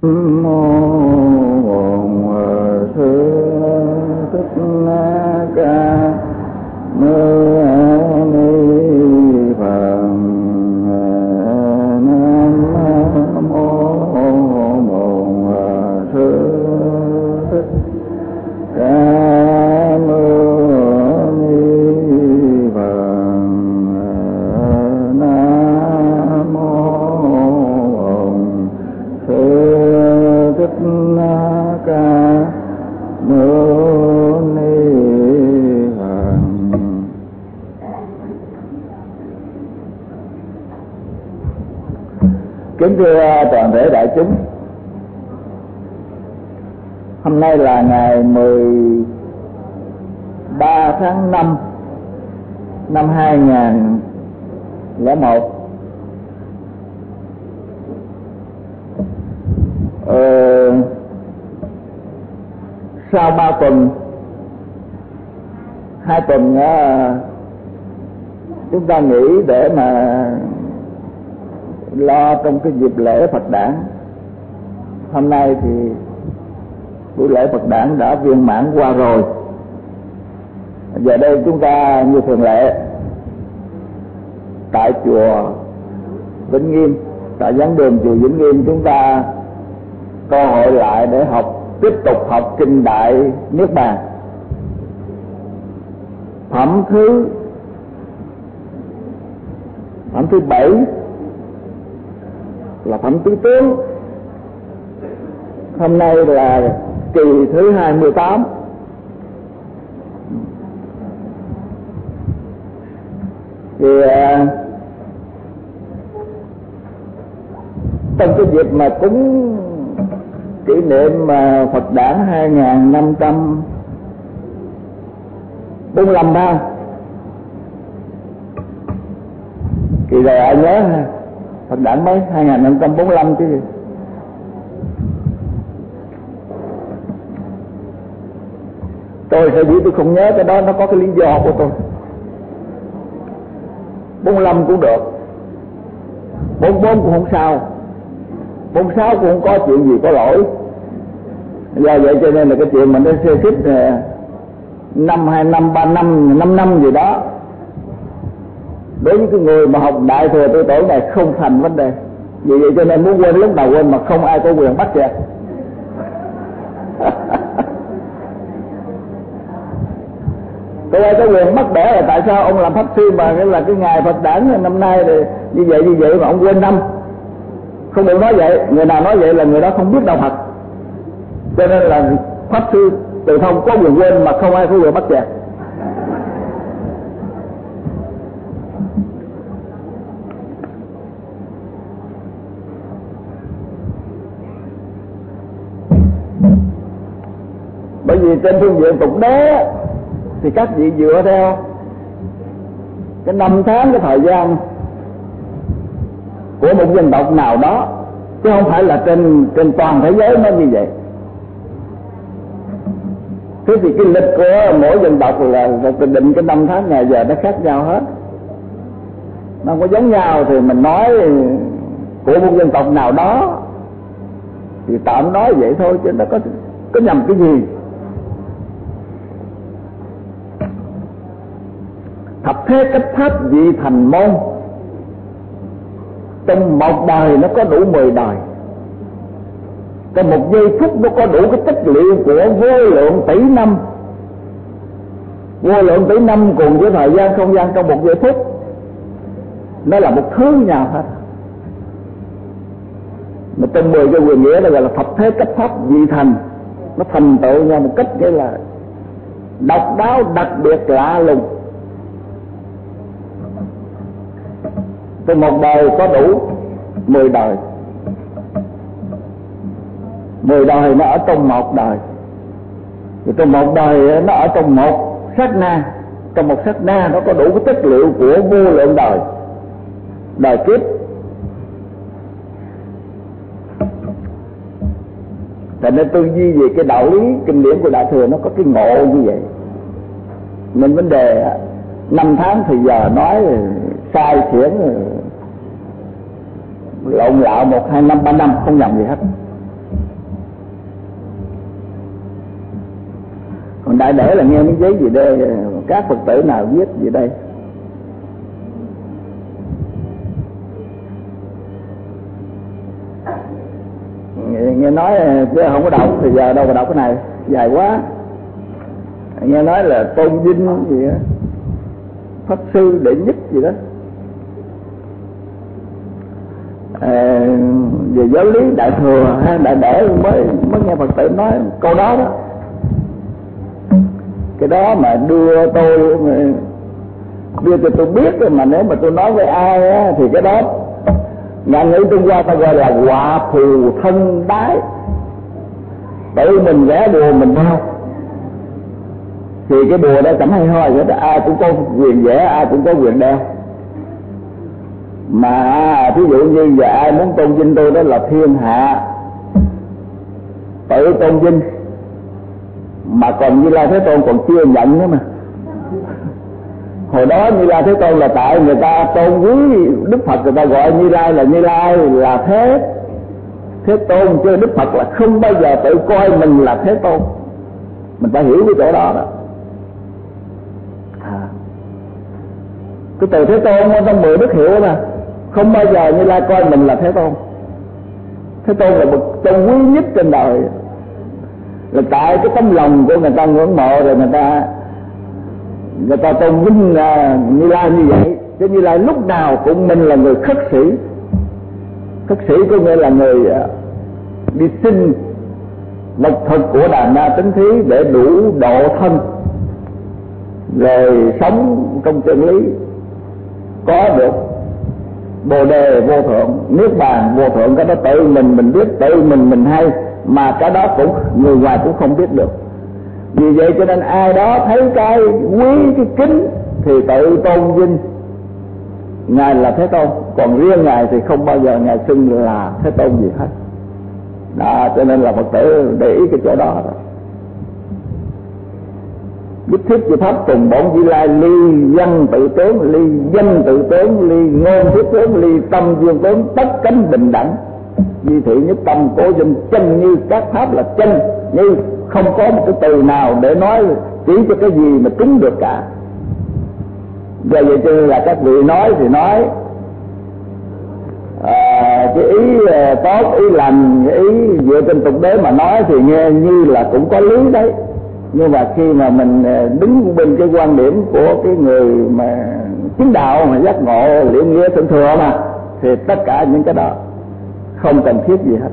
Kính thưa toàn thể đại chúng, hôm nay là ngày 13 tháng 5 năm 2001. Sau 3 tuần, 2 tuần chúng ta nghỉ để mà lo trong cái dịp lễ Phật đản. Hôm nay thì buổi lễ Phật đản đã viên mãn qua rồi. Giờ đây chúng ta như thường lệ tại chùa Vĩnh Nghiêm, tại giảng đường chùa Vĩnh Nghiêm, chúng ta cơ hội lại để tiếp tục học kinh Đại Niết Bàn. Phẩm thứ 7 là phẩm tứ tướng. Hôm nay là kỳ thứ 28. Thì trong cái dịp mà cúng kỷ niệm Phật đản 2545 ha, kỳ này ai nhớ ha, Phật đản mấy 2545 chứ gì. Tôi sẽ tôi không nhớ cái đó, nó có cái lý do của tôi. 45 cũng được, 44 cũng không sao, 46 cũng không có chuyện gì có lỗi. Do vậy cho nên là cái chuyện mình đã xê xích 5, 2 năm, 3 năm, 5 năm gì đó, đối với cái người mà học Đại Thừa Tư Tổ này không thành vấn đề. Vì vậy cho nên muốn quên lúc nào quên, mà không ai có quyền bắt kìa. Tôi ai có quyền bắt bẻ là tại sao ông làm pháp sư mà là cái ngày Phật đản năm nay thì như vậy mà ông quên năm. Không được nói vậy, người nào nói vậy là người đó không biết đạo Phật. Cho nên là pháp sư Từ Thông có quyền quên mà không ai có quyền bắt kìa. Bởi vì trên phương diện tục đế thì các vị dựa theo cái năm tháng, cái thời gian của một dân tộc nào đó, chứ không phải là trên toàn thế giới nó như vậy. Thế thì cái lịch của mỗi dân tộc là định cái năm tháng ngày giờ nó khác nhau hết, nó không có giống nhau. Thì mình nói của một dân tộc nào đó thì tạm nói vậy thôi, chứ nó có nhầm cái gì. Thập thế cách pháp vị thành môn, trong một đời nó có đủ 10 đời. Trong một giây phút nó có đủ cái chất liệu của vô lượng tỷ năm. Vô lượng tỷ năm cùng với thời gian không gian trong một giây phút, nó là một thứ nhau hết. Mà trong 10 cái quyền nghĩa nó gọi là thập thế cách pháp vị thành. Nó thành tựu nhau một cách nghĩa là độc đáo, đặc biệt, lạ lùng. Trong một đời có đủ 10 đời. 10 đời nó ở trong một đời. Thì trong một đời nó ở trong một sát na. Trong một sát na nó có đủ cái chất liệu của vô lượng đời, đời kiếp. Thành nên tư duy về cái đạo lý kinh điển của Đại Thừa nó có cái ngộ như vậy. Nên vấn đề năm tháng thì giờ nói sai xiển lộn lạo 1, 2 năm, 3 năm không nhầm gì hết. đại để là nghe miếng giấy gì đây, các Phật tử nào viết gì đây? Nghe nói chứ không có đọc thì giờ đâu có đọc cái này, dài quá. Nghe nói là Tôn Vinh gì đó, Pháp Sư đệ nhất gì đó, về giáo lý đại thừa hay đại để mới nghe Phật tử nói câu đó đó. Cái đó mà đưa cho tôi biết, mà nếu mà tôi nói với ai á, thì cái đó ngạn ngữ Trung Hoa ta gọi là họa phù thân đái, tự mình vẽ đùa mình thôi. Thì cái đùa đó chẳng hay ho vậy đó, ai cũng có quyền vẽ, ai cũng có quyền đeo. Mà ví dụ như giờ ai muốn tôn vinh tôi đó là thiên hạ tự tôn vinh, mà còn Như Lai Thế Tôn còn chưa nhận nữa mà. Hồi đó Như Lai Thế Tôn là tại người ta tôn quý Đức Phật, người ta gọi Như Lai là Thế Tôn, chứ Đức Phật là không bao giờ tự coi mình là Thế Tôn. Mình phải hiểu cái chỗ đó đó. Cái từ Thế Tôn trong 10 đức hiệu mà không bao giờ Như Lai coi mình là Thế Tôn. Thế Tôn là bậc tôn quý nhất trên đời, là tại cái tấm lòng của người ta ngưỡng mộ rồi người ta tôn vinh Như Lai như vậy. Chứ Như Lai lúc nào cũng mình là người khất sĩ. Khất sĩ có nghĩa là người đi xin lộc thực của Đà Na Tính Thí để đủ độ thân, rồi sống trong chân lý, có được Bồ Đề vô thượng, Niết Bàn vô thượng. Cái đó tự mình biết, tự mình hay, mà cái đó cũng người ngoài cũng không biết được. Vì vậy cho nên ai đó thấy cái quý, cái kính thì tự tôn vinh Ngài là Thế Tôn, còn riêng Ngài thì không bao giờ Ngài xưng là Thế Tôn gì hết. Đó, cho nên là Phật tử để ý cái chỗ đó đó. Bích thiết chư pháp cùng bổn Như Lai, ly văn tự tướng, ly danh tự tướng, ly ngôn thiết tướng, ly tâm duyên tướng, tất cánh bình đẳng, di thị nhất tâm cố danh, chân như các pháp là chân như, không có một cái từ nào để nói chỉ cho cái gì mà trúng được cả. Do vậy cho nên là các vị nói thì nói cái ý tốt, ý lành, cái ý dựa trên tục đế mà nói thì nghe như là cũng có lý đấy. Nhưng mà khi mà mình đứng bên cái quan điểm của cái người mà chứng đạo, mà giác ngộ, liễu nghĩa thượng thừa mà, thì tất cả những cái đó không cần thiết gì hết.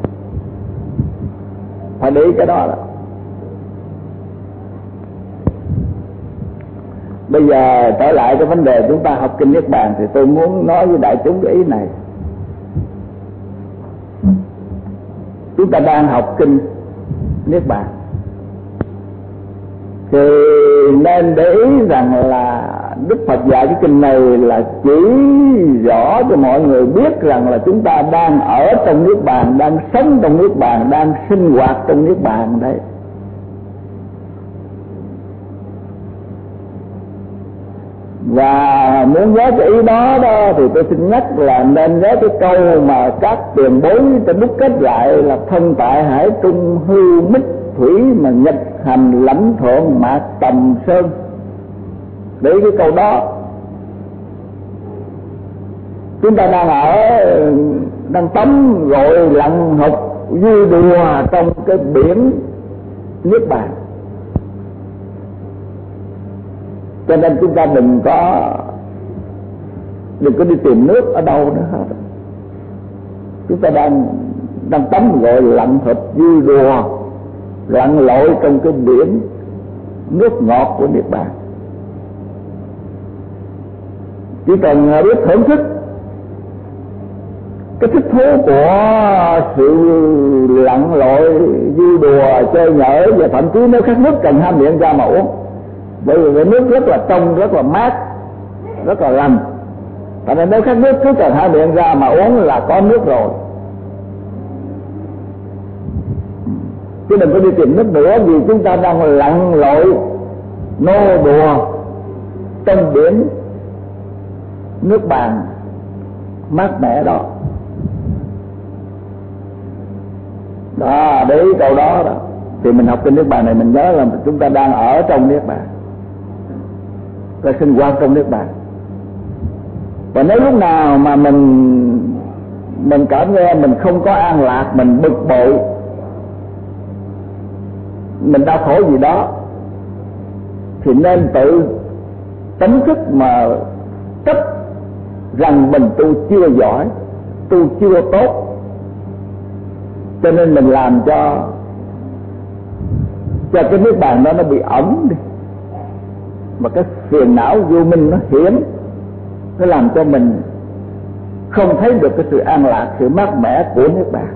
Phải để ý cái đó đó. Bây giờ trở lại cái vấn đề chúng ta học kinh Niết Bàn, thì tôi muốn nói với đại chúng cái ý này. Chúng ta đang học kinh Niết Bàn thì nên để ý rằng là Đức Phật dạy cái kinh này là chỉ rõ cho mọi người biết rằng là chúng ta đang ở trong Niết Bàn, đang sống trong Niết Bàn, đang sinh hoạt trong Niết Bàn đấy. Và muốn nhớ cái ý đó thì tôi xin nhắc là nên nhớ cái câu mà các tiền bối ta đúc kết lại là thân tại hải trung hư mít thủy mà nhật hành lãnh thượng mạc tầm sơn. Để cái câu đó chúng ta đang tắm gội lặn học vui đùa trong cái biển Niết Bàn. Cho nên chúng ta đừng có đi tìm nước ở đâu nữa hết. Chúng ta đang tắm gội lặn thịt vui đùa, lặn lội trong cái biển nước ngọt của Niết Bàn. Chỉ cần biết thưởng thức cái thích thú của sự lặn lội vui đùa chơi nhở, và thậm chí nếu khát nước cần ham miệng ra mà uống, bởi vì cái nước rất là trong, rất là mát, rất là lành. Tại nên nếu khát nước cứ cần hai miệng ra mà uống là có nước rồi, chứ đừng có đi tìm nước nữa. Vì chúng ta đang lặn lội nô đùa trong biển nước Bàn mát mẻ đó. Đó, để ý câu đó đó. thì mình học kinh Niết Bàn này mình nhớ là chúng ta đang ở trong Niết Bàn, ta sinh hoạt trong Niết Bàn. Và nếu lúc nào mà mình cảm nghe mình không có an lạc, mình bực bội, mình đau khổ gì đó, thì nên tự tấm thức mà chấp rằng mình tu chưa giỏi, tu chưa tốt, cho nên mình làm cho cái Niết Bàn đó nó bị ẩn đi, mà cái phiền não vô minh nó hiểm, nó làm cho mình không thấy được cái sự an lạc, sự mát mẻ của Niết Bàn.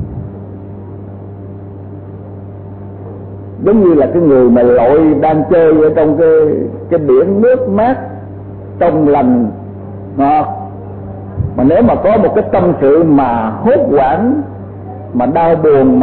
Giống như là cái người mà lội đang chơi ở trong cái biển nước mát trong lành ngọt, mà nếu mà có một cái tâm sự mà hốt hoảng, mà đau buồn,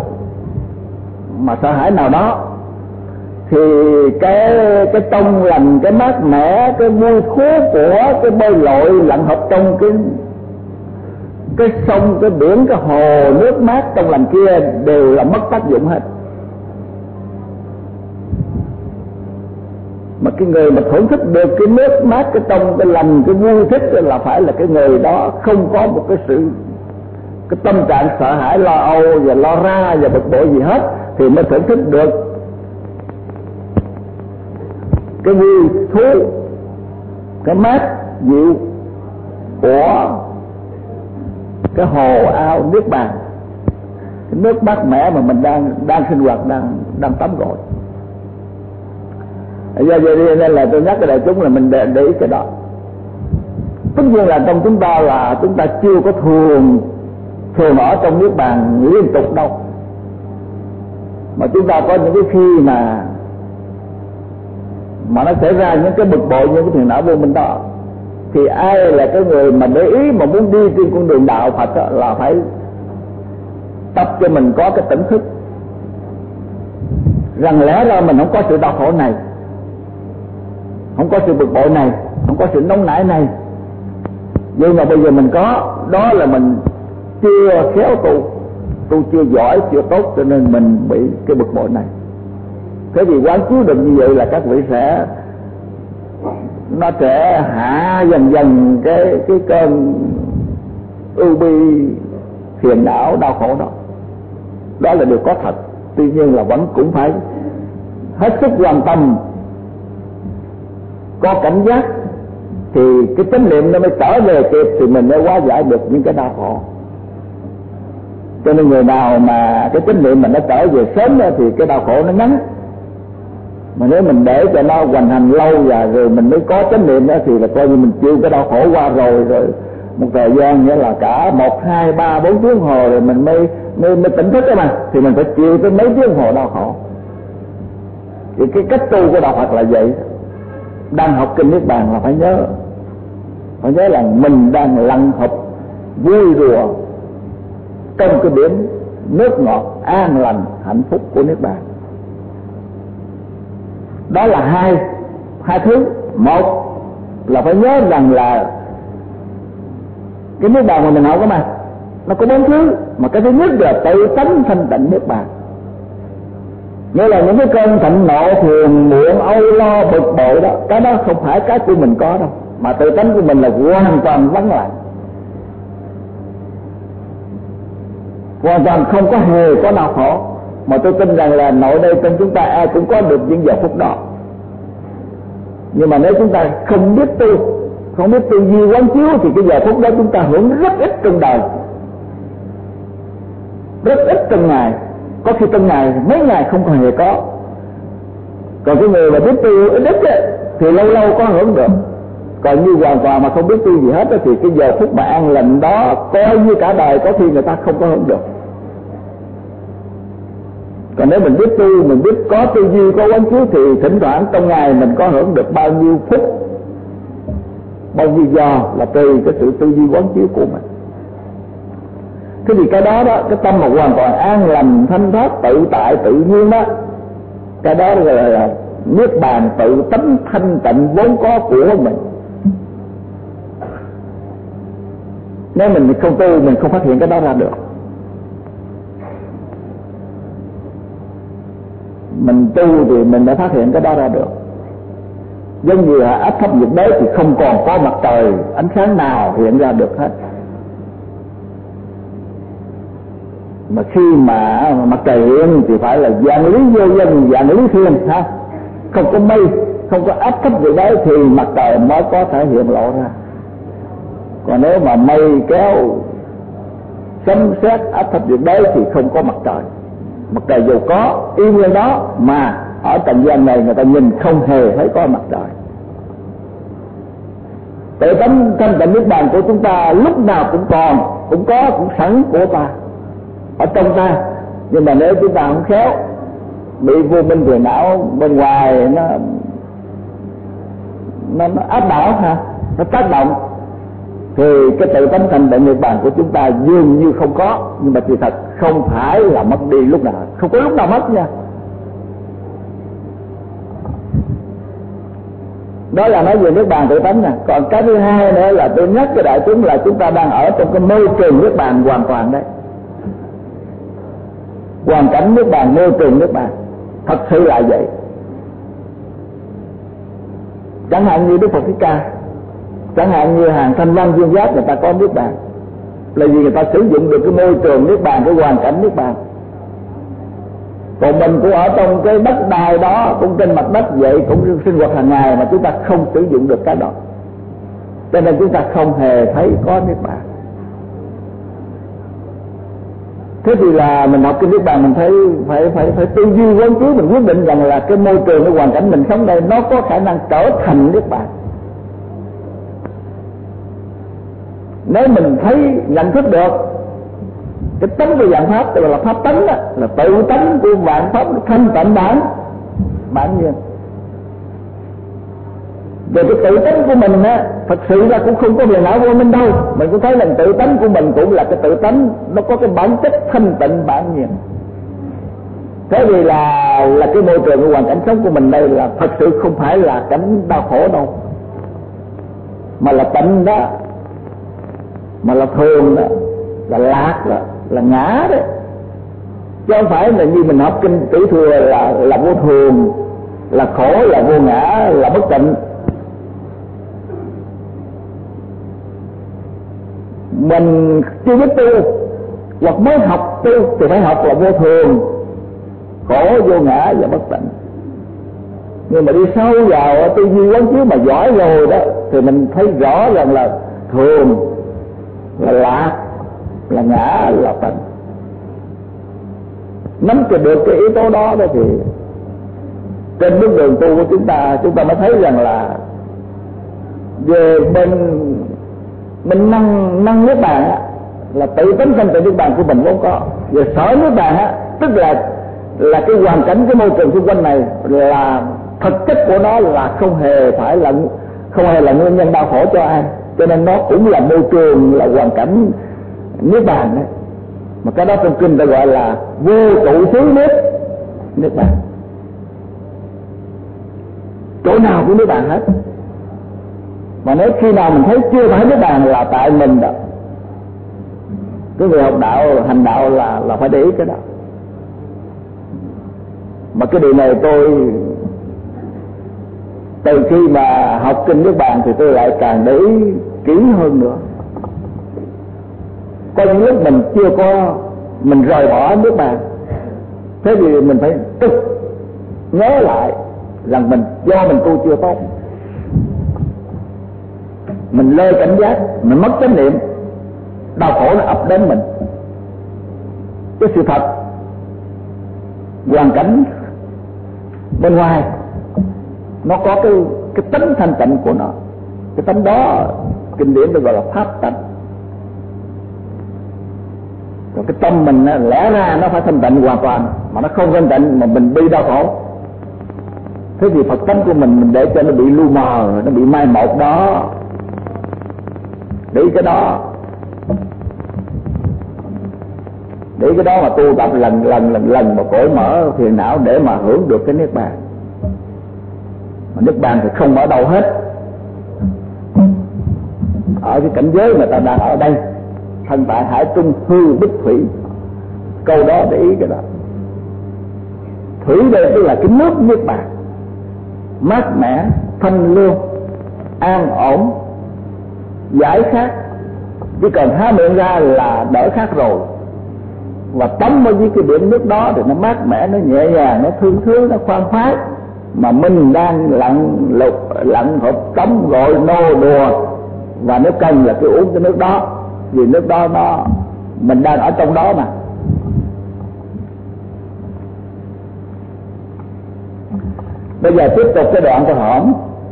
mà sợ hãi nào đó, thì cái trong lành, cái mát mẻ, cái vui thú của cái bơi lội lặn hợp trong cái sông, cái biển, cái hồ nước mát trong lành kia đều là mất tác dụng hết. Mà cái người mà thưởng thức được cái nước mát, cái trong, cái lành, cái vui thích là phải là cái người đó không có một cái tâm trạng sợ hãi, lo âu và lo ra và bực bội gì hết, thì mới thưởng thức được cái vui thú, cái mát dịu của cái hồ ao Niết Bàn, cái nước mát mẻ mà mình đang sinh hoạt, đang tắm gội. Do vậy nên là tôi nhắc cái đại chúng là mình để ý cái đó. Tất nhiên là trong chúng ta là chúng ta chưa có thường ở trong Niết Bàn liên tục đâu, mà chúng ta có những cái khi mà nó xảy ra những cái bực bội, những cái phiền não vô minh đó, thì ai là cái người mà để ý mà muốn đi trên con đường đạo Phật đó, là phải tập cho mình có cái tỉnh thức rằng lẽ ra mình không có sự đau khổ này, không có sự bực bội này, không có sự nóng nảy này, nhưng mà bây giờ mình có, đó là mình chưa khéo tu chưa giỏi, chưa tốt, cho nên mình bị cái bực bội này. Thế thì quán chiếu được như vậy là các vị nó sẽ hạ dần cái cơn ưu bi, phiền não, đau khổ đó. Đó là điều có thật. Tuy nhiên là vẫn cũng phải hết sức quan tâm, có cảnh giác, thì cái chánh niệm nó mới trở về kịp, thì mình mới hóa giải được những cái đau khổ. Cho nên người nào mà cái chánh niệm mình nó trở về sớm đó, thì cái đau khổ nó ngắn. Mà nếu mình để cho nó hoành hành lâu và rồi mình mới có chánh niệm đó, thì là coi như mình chịu cái đau khổ qua rồi một thời gian, nghĩa là cả 1, 2, 3, 4 tiếng hồ rồi mình mới tỉnh thức đó mà, thì mình phải chịu tới mấy tiếng hồ đau khổ. Thì cái cách tu của đạo Phật là vậy. Đang học kinh Niết Bàn là phải nhớ là mình đang lặn hợp vui đùa trong cái biển nước ngọt an lành hạnh phúc của Niết Bàn. Đó là hai thứ. Một là phải nhớ rằng là cái Niết Bàn mà mình học đó mà nó có 4 thứ, mà cái thứ nhất là tự tánh thanh tịnh Niết Bàn. Nghĩa là những cái cơn thịnh nộ, phiền muộn, âu lo, bực bội đó, cái đó không phải cái của mình có đâu, mà tự tánh của mình là hoàn toàn vắng lặng, hoàn toàn không có hề có đau khổ. Mà tôi tin rằng là nội đây trong chúng ta ai cũng có được những giờ phút đó. Nhưng mà nếu chúng ta không biết tư duy quán chiếu, thì cái giờ phút đó chúng ta hưởng rất ít trong đời, rất ít trong ngày. Có khi trong ngày mấy ngày không còn hề có. Còn cái người mà biết tu ít thì lâu lâu có hưởng được. Còn như hoàn toàn mà không biết tu gì hết thì cái giờ phút mà an lành đó coi như cả đời có khi người ta không có hưởng được. Còn nếu mình biết tu, mình biết có tư duy, có quán chiếu, thì thỉnh thoảng trong ngày mình có hưởng được bao nhiêu phút, bao nhiêu giờ là tùy cái sự tư duy quán chiếu của mình. Thế thì cái đó cái tâm mà hoàn toàn an lành, thanh thoát, tự tại, tự nhiên đó, cái đó là Niết Bàn tự tánh thanh tịnh vốn có của mình. Nếu mình không tu, mình không phát hiện cái đó ra được. mình tu thì mình đã phát hiện cái đó ra được. Giống như là áp thấp nhiệt đới thì không còn có mặt trời ánh sáng nào hiện ra được hết, mà khi mà mặt trời hiện thì phải là vạn lý vô danh, vạn lý thiên ha, không có mây, không có áp thấp nhiệt đới thì mặt trời mới có thể hiện lộ ra. Còn nếu mà mây kéo sấm sét áp thấp nhiệt đới thì không có mặt trời. Mặt trời dù có yên lên đó mà ở trần gian này người ta nhìn không hề thấy có mặt trời. Tự tánh thanh tịnh niết bàn của chúng ta lúc nào cũng còn, cũng có, cũng sẵn của ta, ở trong ta. Nhưng mà nếu chúng ta không khéo, bị vô minh phiền não bên ngoài nó áp đảo ha, nó tác động, thì cái tự tánh thanh tịnh niết bàn của chúng ta dường như không có. Nhưng mà sự thật không phải là mất đi lúc nào, không có lúc nào mất nha. Đó là nói về niết bàn tự tánh nè. Còn cái thứ hai nữa là tôi nhắc cho đại chúng là chúng ta đang ở trong cái môi trường niết bàn hoàn toàn đấy. Hoàn cảnh niết bàn, môi trường niết bàn, thật sự là vậy. Chẳng hạn như Đức Phật Thích Ca, chẳng hạn như hàng Thanh Văn Viên Giác, người ta có niết bàn là vì người ta sử dụng được cái môi trường niết bàn, cái hoàn cảnh niết bàn. Còn mình cũng ở trong cái đất đai đó, cũng trên mặt đất vậy, cũng sinh hoạt hàng ngày mà chúng ta không sử dụng được cái đó, cho nên chúng ta không hề thấy có niết bàn. Thế thì là mình học cái niết bàn, mình thấy phải tư duy quán chiếu, mình quyết định rằng là cái môi trường, cái hoàn cảnh mình sống đây nó có khả năng trở thành niết bàn. Nếu mình thấy nhận thức được cái tánh của vạn pháp, tức là pháp tánh đó, là tự tánh của vạn pháp thanh tịnh bản nhiên. Về cái tự tánh của mình á, thật sự ra cũng không có phiền não vô minh đâu. Mình cũng thấy là tự tánh của mình cũng là cái tự tánh, nó có cái bản chất thanh tịnh bản nhiên. Thế thì là cái môi trường, cái hoàn cảnh sống của mình đây là thật sự không phải là cảnh đau khổ đâu, mà là tịnh đó, mà là thường đó, là lạc đó, là ngã đấy. Chứ không phải là như mình học kinh Tiểu Thừa là vô thường, là khổ, là vô ngã, là bất tịnh. Mình chưa biết tu hoặc mới học tu thì phải học là vô thường, khổ, vô ngã và bất tịnh. Nhưng mà đi sâu vào tư duy quán chiếu mà giỏi rồi đó thì mình thấy rõ rằng là thường, là lạc, là ngã, là tịnh. Nắm cho được cái yếu tố đó thì trên bước đường tu của chúng ta mới thấy rằng là về mình năng niết bàn á, là tự tính thanh tịnh niết bàn của mình vốn có. Về sở niết bàn á, tức là cái hoàn cảnh, cái môi trường xung quanh này là thực chất của nó là không hề là nguyên nhân đau khổ cho ai, cho nên nó cũng là môi trường, là hoàn cảnh niết bàn đấy. Mà cái đó trong kinh ta gọi là vô trụ xứ niết bàn. Chỗ nào cũng niết bàn hết. Mà nếu khi nào mình thấy chưa phải niết bàn là tại mình đó. Cái người học đạo, hành đạo là phải để ý cái đó. Mà cái điều này tôi từ khi mà học kinh niết bàn thì tôi lại càng để ý kỹ hơn nữa. Có những lúc mình chưa có, mình rời bỏ niết bàn, thế thì mình phải tức nhớ lại rằng do mình tu chưa tốt, mình lơ cảnh giác, mình mất chánh niệm, đau khổ nó ập đến mình. Cái sự thật hoàn cảnh bên ngoài nó có cái tánh thanh tịnh của nó. Cái tánh đó kinh điển được gọi là pháp tánh. Rồi cái tâm mình lẽ ra nó phải thanh tịnh hoàn toàn, mà nó không thanh tịnh mà mình bị đau khổ. Thế thì Phật tánh của mình để cho nó bị lu mờ, nó bị mai một đó. Để cái đó mà tu tập lần mà cởi mở phiền não để mà hưởng được cái niết bàn. Mà niết bàn thì không ở đâu hết, ở cái cảnh giới mà ta đang ở đây. Thân tại hải trung hư bích thủy, câu đó để ý cái đó. Thủy đây tức là cái nước Niết Bàn, mát mẻ, thanh lương, an ổn, giải khát. Chỉ cần há miệng ra là đỡ khát rồi. Và tắm ở dưới cái biển nước đó thì nó mát mẻ, nó nhẹ nhàng, nó thương thương, nó khoan khoái. Mà mình đang lặn hộp tắm gọi nô đùa, và nếu cần là cứ uống cái nước đó, vì nước đó nó mình đang ở trong đó mà. Bây giờ tiếp tục cái đoạn câu hỏi.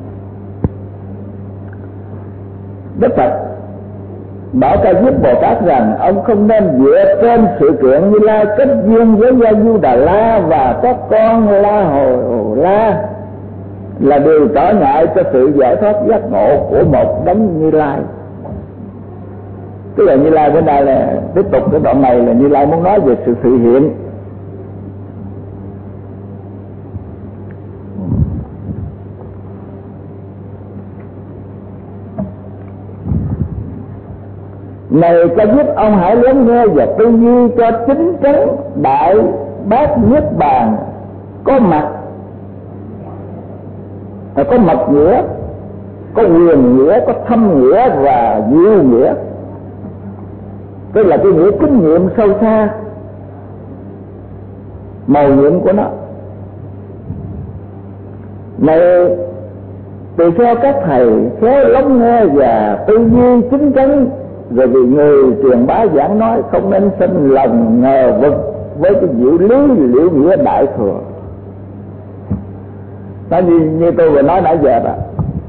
Đức Phật bảo Ca Diếp Bồ Tát rằng ông không nên dựa trên sự kiện Như Lai kết duyên với Gia Du Đà La và các con La Hồ La là điều trở ngại cho sự giải thoát giác ngộ của một đấng Như Lai. Tức là Như Lai bên đây là tiếp tục cái đoạn này là Như Lai muốn nói về sự sự hiện. Này Ca Diếp, ông hãy lắng nghe và tư duy cho chính chắn đại bát Niết Bàn có mặt, có mật nghĩa, có quyền nghĩa, có thâm nghĩa và diệu nghĩa. Tức là cái nghĩa kinh nghiệm sâu xa, màu nhiệm của nó. Này tùy theo các thầy khéo lắng nghe và tư duy chính chắn, rồi vì người truyền bá giảng nói không nên sinh lòng ngờ vực với cái diệu lý liệu nghĩa đại thừa. Nó như tôi vừa nói nãy giờ đó,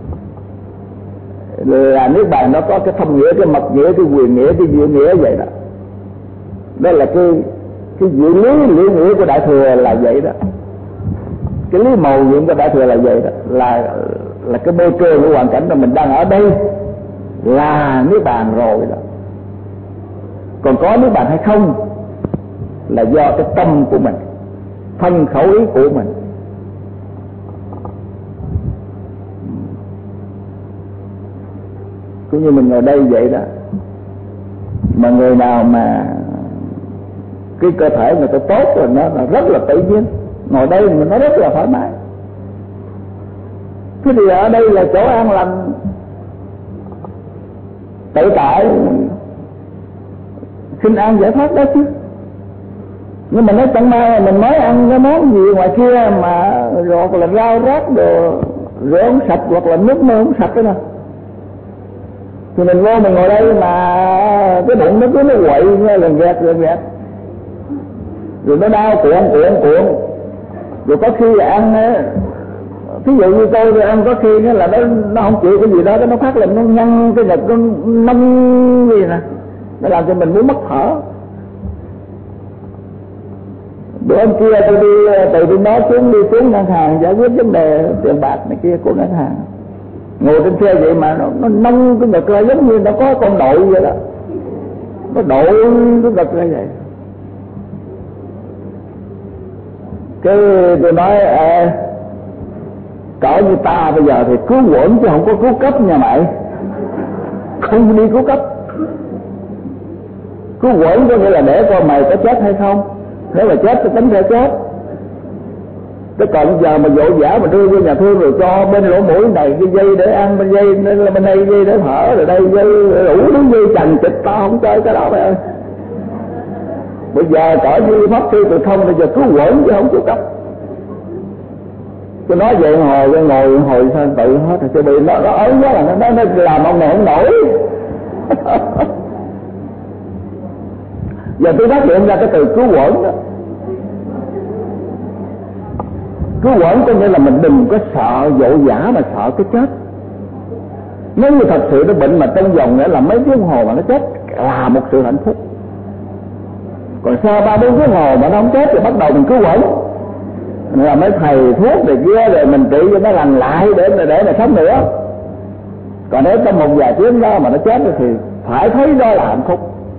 là Niết Bàn nó có cái thâm nghĩa, cái mật nghĩa, cái quyền nghĩa, cái diệu nghĩa vậy đó. Đó là cái diệu lý liệu nghĩa của đại thừa là vậy đó. Cái lý màu nhiệm của đại thừa là vậy đó, là cái môi trường của hoàn cảnh mà mình đang ở đây là Niết Bàn rồi đó. Còn có Niết Bàn hay không là do cái tâm của mình, thân khẩu ý của mình. Cũng như mình ngồi đây vậy đó, mà người nào mà cái cơ thể người ta tốt rồi nó rất là tự nhiên, ngồi đây mình nó rất là thoải mái. Thế thì ở đây là chỗ an lành tự tại, xin ăn giải thoát đó chứ. Nhưng mà nói chẳng may mình mới ăn cái món gì ngoài kia mà hoặc là rau rác đồ rửa không sạch, hoặc là nước mơ không sạch đó nè, thì mình vô mình ngồi đây mà cái bụng nó cứ nó quậy nghe lần gạt, rồi nó đau cuộn, rồi có khi là ăn, ví dụ như tôi thì ăn có khi là nó không chịu cái gì đó, nó phát lên nó nhăn cái ngực, nó nông gì nè, nó làm cho mình muốn mất thở. Bữa hôm kia tôi đi từ trên đó đi xuống ngân hàng giải quyết vấn đề tiền bạc này kia của ngân hàng, ngồi trên xe vậy mà nó nông cái ngực ra giống như nó có con đội vậy đó, nó đội cái ngực ra vậy. Cái tôi nói cỡ như ta bây giờ thì cứu quẩn chứ không có cứu cấp nha mày, không đi cứu cấp. Cứu quẩn có nghĩa là để coi mày có chết hay không, nếu mà chết thì tính sẽ chết. Cái còn giờ mà vội vã mà đưa vô nhà thương rồi cho bên lỗ mũi này cái dây để ăn, bên dây bên đây dây để thở, rồi đây dây đủ thứ dây chằng chịch, tao không chơi cái đó mày ơi. Bây giờ cỡ như pháp sư tự thông bây giờ cứu quẩn chứ không cứu cấp. Tôi nói vậy ngồi sao tự hết rồi, tôi bị nó ớn quá là nó làm ông này không nổi. Giờ tôi phát hiện ra cái từ cứu quẩn đó. Cứu quẩn có nghĩa là mình đừng có sợ vội vã mà sợ cái chết. Nếu như thật sự nó bệnh mà trong vòng nghĩa là mấy tiếng đồng hồ mà nó chết là một sự hạnh phúc. Còn sau 3-4 tiếng đồng hồ mà nó không chết thì bắt đầu mình cứu quẩn, là mấy thầy thuốc này kia rồi mình trị cho nó lành lại để mà sống nữa. Còn nếu trong một vài tiếng đó mà nó chết thì phải thấy đó là hạnh phúc.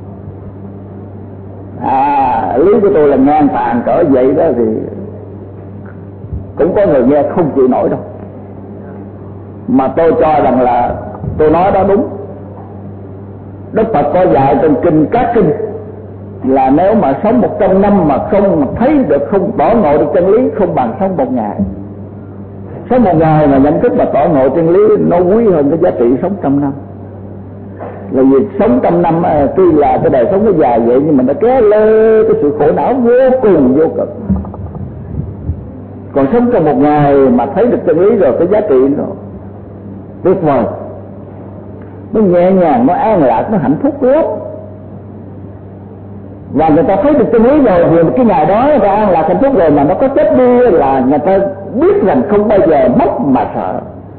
Lý của tôi là ngang tàn cỡ vậy đó thì cũng có người nghe không chịu nổi đâu. Mà tôi cho rằng là tôi nói đó đúng. Đức Phật có dạy trong kinh các kinh là nếu mà sống 100 năm mà không thấy được, không tỏ ngộ được chân lý, không bằng sống 1 ngày. Sống 1 ngày mà nhận thức và tỏ ngộ chân lý nó quý hơn cái giá trị sống 100 năm. Là vì sống 100 năm tuy là cái đời sống nó dài vậy, nhưng mà nó kéo lê cái sự khổ não vô cùng vô cực. Còn sống trong 1 ngày mà thấy được chân lý rồi, cái giá trị nó tuyệt vời, nó nhẹ nhàng, nó an lạc, nó hạnh phúc lắm. Và người ta thấy được chân lý rồi thì cái ngày đó người ta an lạc hạnh phúc rồi, mà nó có chết đi là người ta biết rằng không bao giờ mất mà sợ.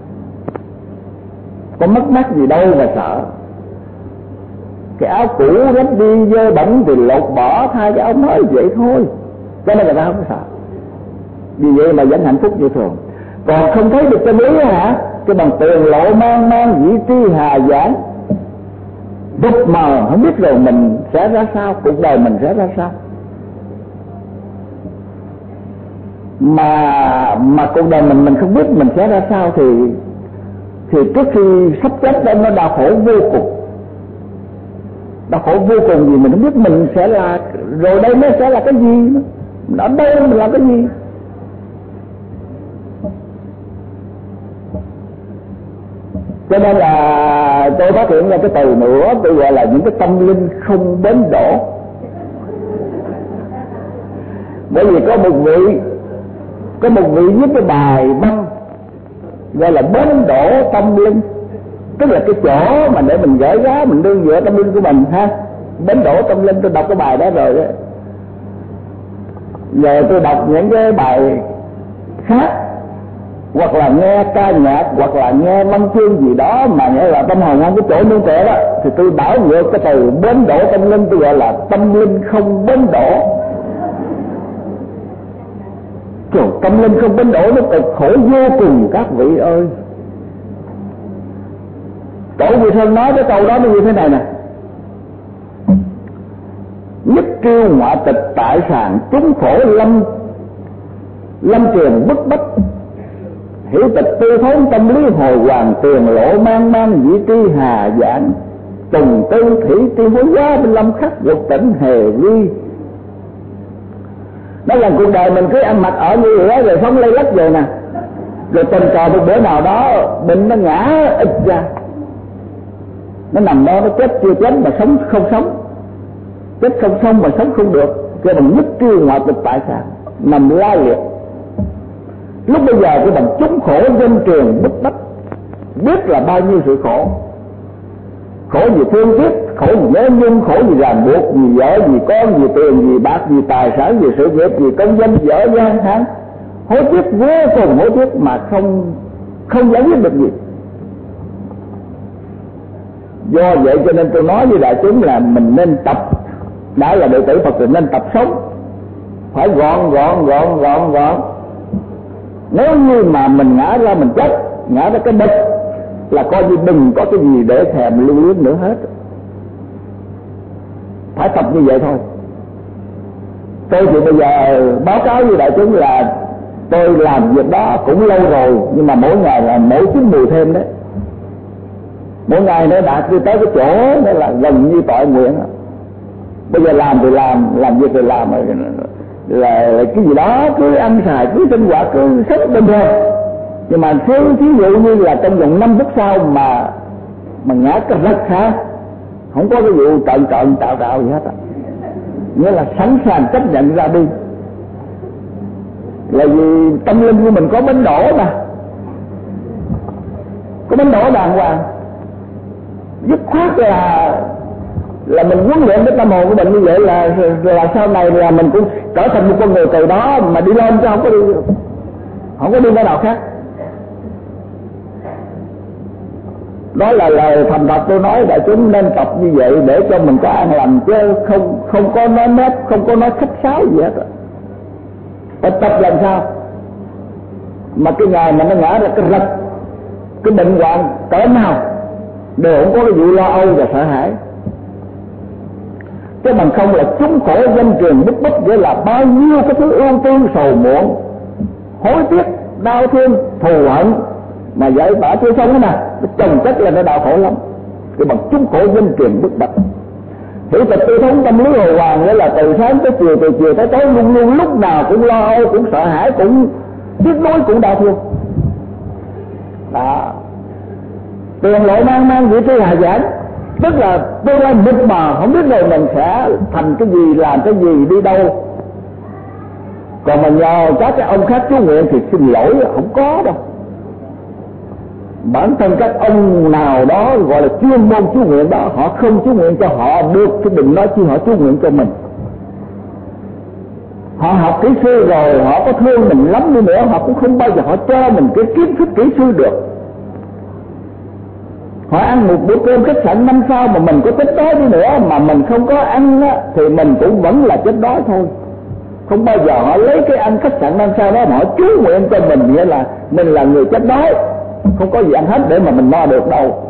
Có mất mát gì đâu mà sợ. Cái áo cũ rách đi dơ bẩn thì lột bỏ thay cái áo mới vậy thôi, cho nên người ta không có sợ. Vì vậy mà vẫn hạnh phúc như thường. Còn không thấy được chân lý hả, cái bằng tiền lộ mang mang dĩ tri hà giảng, đục mờ không biết rồi mình sẽ ra sao, cuộc đời mình sẽ ra sao. Mà cuộc đời mình không biết mình sẽ ra sao thì trước khi sắp chết đó nó đau khổ vô cùng. Đau khổ vô cùng vì mình không biết mình sẽ là, rồi đây nó sẽ là cái gì, ở đây mình làm cái gì. Cho nên là tôi phát hiện ra cái từ nữa, tôi gọi là những cái tâm linh không bến đỗ. Bởi vì có một vị viết cái bài văn gọi là bến đỗ tâm linh, tức là cái chỗ mà để mình gửi gắm, mình đương dựa tâm linh của mình ha. Bến đỗ tâm linh, tôi đọc cái bài đó rồi đó. Giờ tôi đọc những cái bài khác, hoặc là nghe ca nhạc, hoặc là nghe văn chương gì đó mà nghĩa là tâm hồn không có chỗ nương tựa đó, thì tôi đảo ngược cái từ bến đỗ tâm linh, tôi gọi là tâm linh không bến đỗ. Trời, tâm linh không bến đỗ nó cực khổ vô cùng các vị ơi. Tổ Vị Sơn nói cái câu đó nó như thế này nè: nhất kêu ngoại tịch tại sàn, chúng khổ lâm truyền bức bách, hiểu tịch tư thốn tâm lý hồi hoàng, tiền lộ mang mang dĩ tri hà giảng, tùng tư thủy tiên hối quá bên lâm khắc dục tỉnh hề vi. Đó là cuộc đời mình cứ ăn mặc ở như vậy đó, rồi sống lây lắc vậy nè, rồi tình cờ một bữa nào đó bệnh nó ngã ít ra, nó nằm đó, nó chết chưa chết mà sống không sống, chết không sống mà sống không được, cái bằng nhất kêu ngoại tịch tại sao nằm la liệt. Lúc bây giờ cái bằng chúng khổ dân truyền bức bách, biết là bao nhiêu sự khổ, khổ vì thương tiếc, khổ vì nhớ nhung, khổ vì ràng buộc, vì vợ, vì con, vì tiền, vì bạc, vì tài sản, vì sự nghiệp, vì công danh, vợ gian hán, hối tiếc vô cùng hối tiếc mà không giải quyết được gì. Do vậy cho nên tôi nói với đại chúng là mình nên tập, đã là đệ tử Phật thì nên tập sống, phải gọn. Nếu như mà mình ngã ra mình chết, ngã ra cái đất là coi như đừng có cái gì để thèm lưu luyến nữa hết. Phải tập như vậy thôi. Tôi thì bây giờ báo cáo với đại chúng là tôi làm việc đó cũng lâu rồi, nhưng mà mỗi ngày là mỗi chút mùi thêm đấy. Mỗi ngày nó đạt đi tới cái chỗ đó là gần như tội nguyện. Bây giờ làm thì làm việc thì làm, là cái gì đó cứ ăn xài, cứ sinh hoạt, cứ sống bình thường. Nhưng mà thí dụ như là trong vòng 5 phút sau mà ngã cái rắc ha, không có cái vụ trợn tạo gì hết á, nghĩa là sẵn sàng chấp nhận ra đi. Là vì tâm linh của mình có bến đỗ mà, có bến đỗ đàng hoàng, dứt khoát là mình huấn luyện cái tâm hồn của mình như vậy là sau này là mình cũng trở thành một con người từ đó mà đi lên, chứ không có đi cái nào khác. Đó là lời thành thật tôi nói đại chúng nên tập như vậy để cho mình có an lành, chứ không có nói nét, không có nói khách sáo gì hết. Phải tập làm sao mà cái ngày mà nó ngã ra cái rật, cái bệnh hoạn cỡ nào đều không có cái vụ lo âu và sợ hãi. Chứ bằng không là chúng khổ danh truyền bức bách, nghĩa là bao nhiêu cái thứ ưu tư sầu muộn, hối tiếc, đau thương, thù hận mà giải bả chưa xong đó nè, nó chồng chất là nó đau khổ lắm. Cái bằng chúng khổ danh truyền bức bách, Hỷ tịch tư thống tâm lý hồ hoàng, nghĩa là từ sáng tới chiều, từ chiều tới tối, luôn luôn lúc nào cũng lo âu, cũng sợ hãi, cũng tiếc nuối, cũng đau thương. Đó. Tiền lộ mang mang vị trí hạ giảng, tức là tương lai mịt mờ, không biết rồi mình sẽ thành cái gì, làm cái gì, đi đâu. Còn mà nhờ các cái ông khác chú nguyện thì xin lỗi, không có đâu. Bản thân các ông nào đó gọi là chuyên môn chú nguyện đó, họ không chú nguyện cho họ được, chứ đừng nói chi họ chú nguyện cho mình. Họ học kỹ sư rồi, họ có thương mình lắm đi nữa, họ cũng không bao giờ họ cho mình cái kiến thức kỹ sư được. Họ ăn một bữa cơm khách sạn 5 sao mà mình có chết đói đi nữa, mà mình không có ăn á, thì mình cũng vẫn là chết đói thôi. Không bao giờ họ lấy cái ăn khách sạn 5 sao đó mà họ chú nguyện cho mình, nghĩa là mình là người chết đói, không có gì ăn hết để mà mình no được đâu.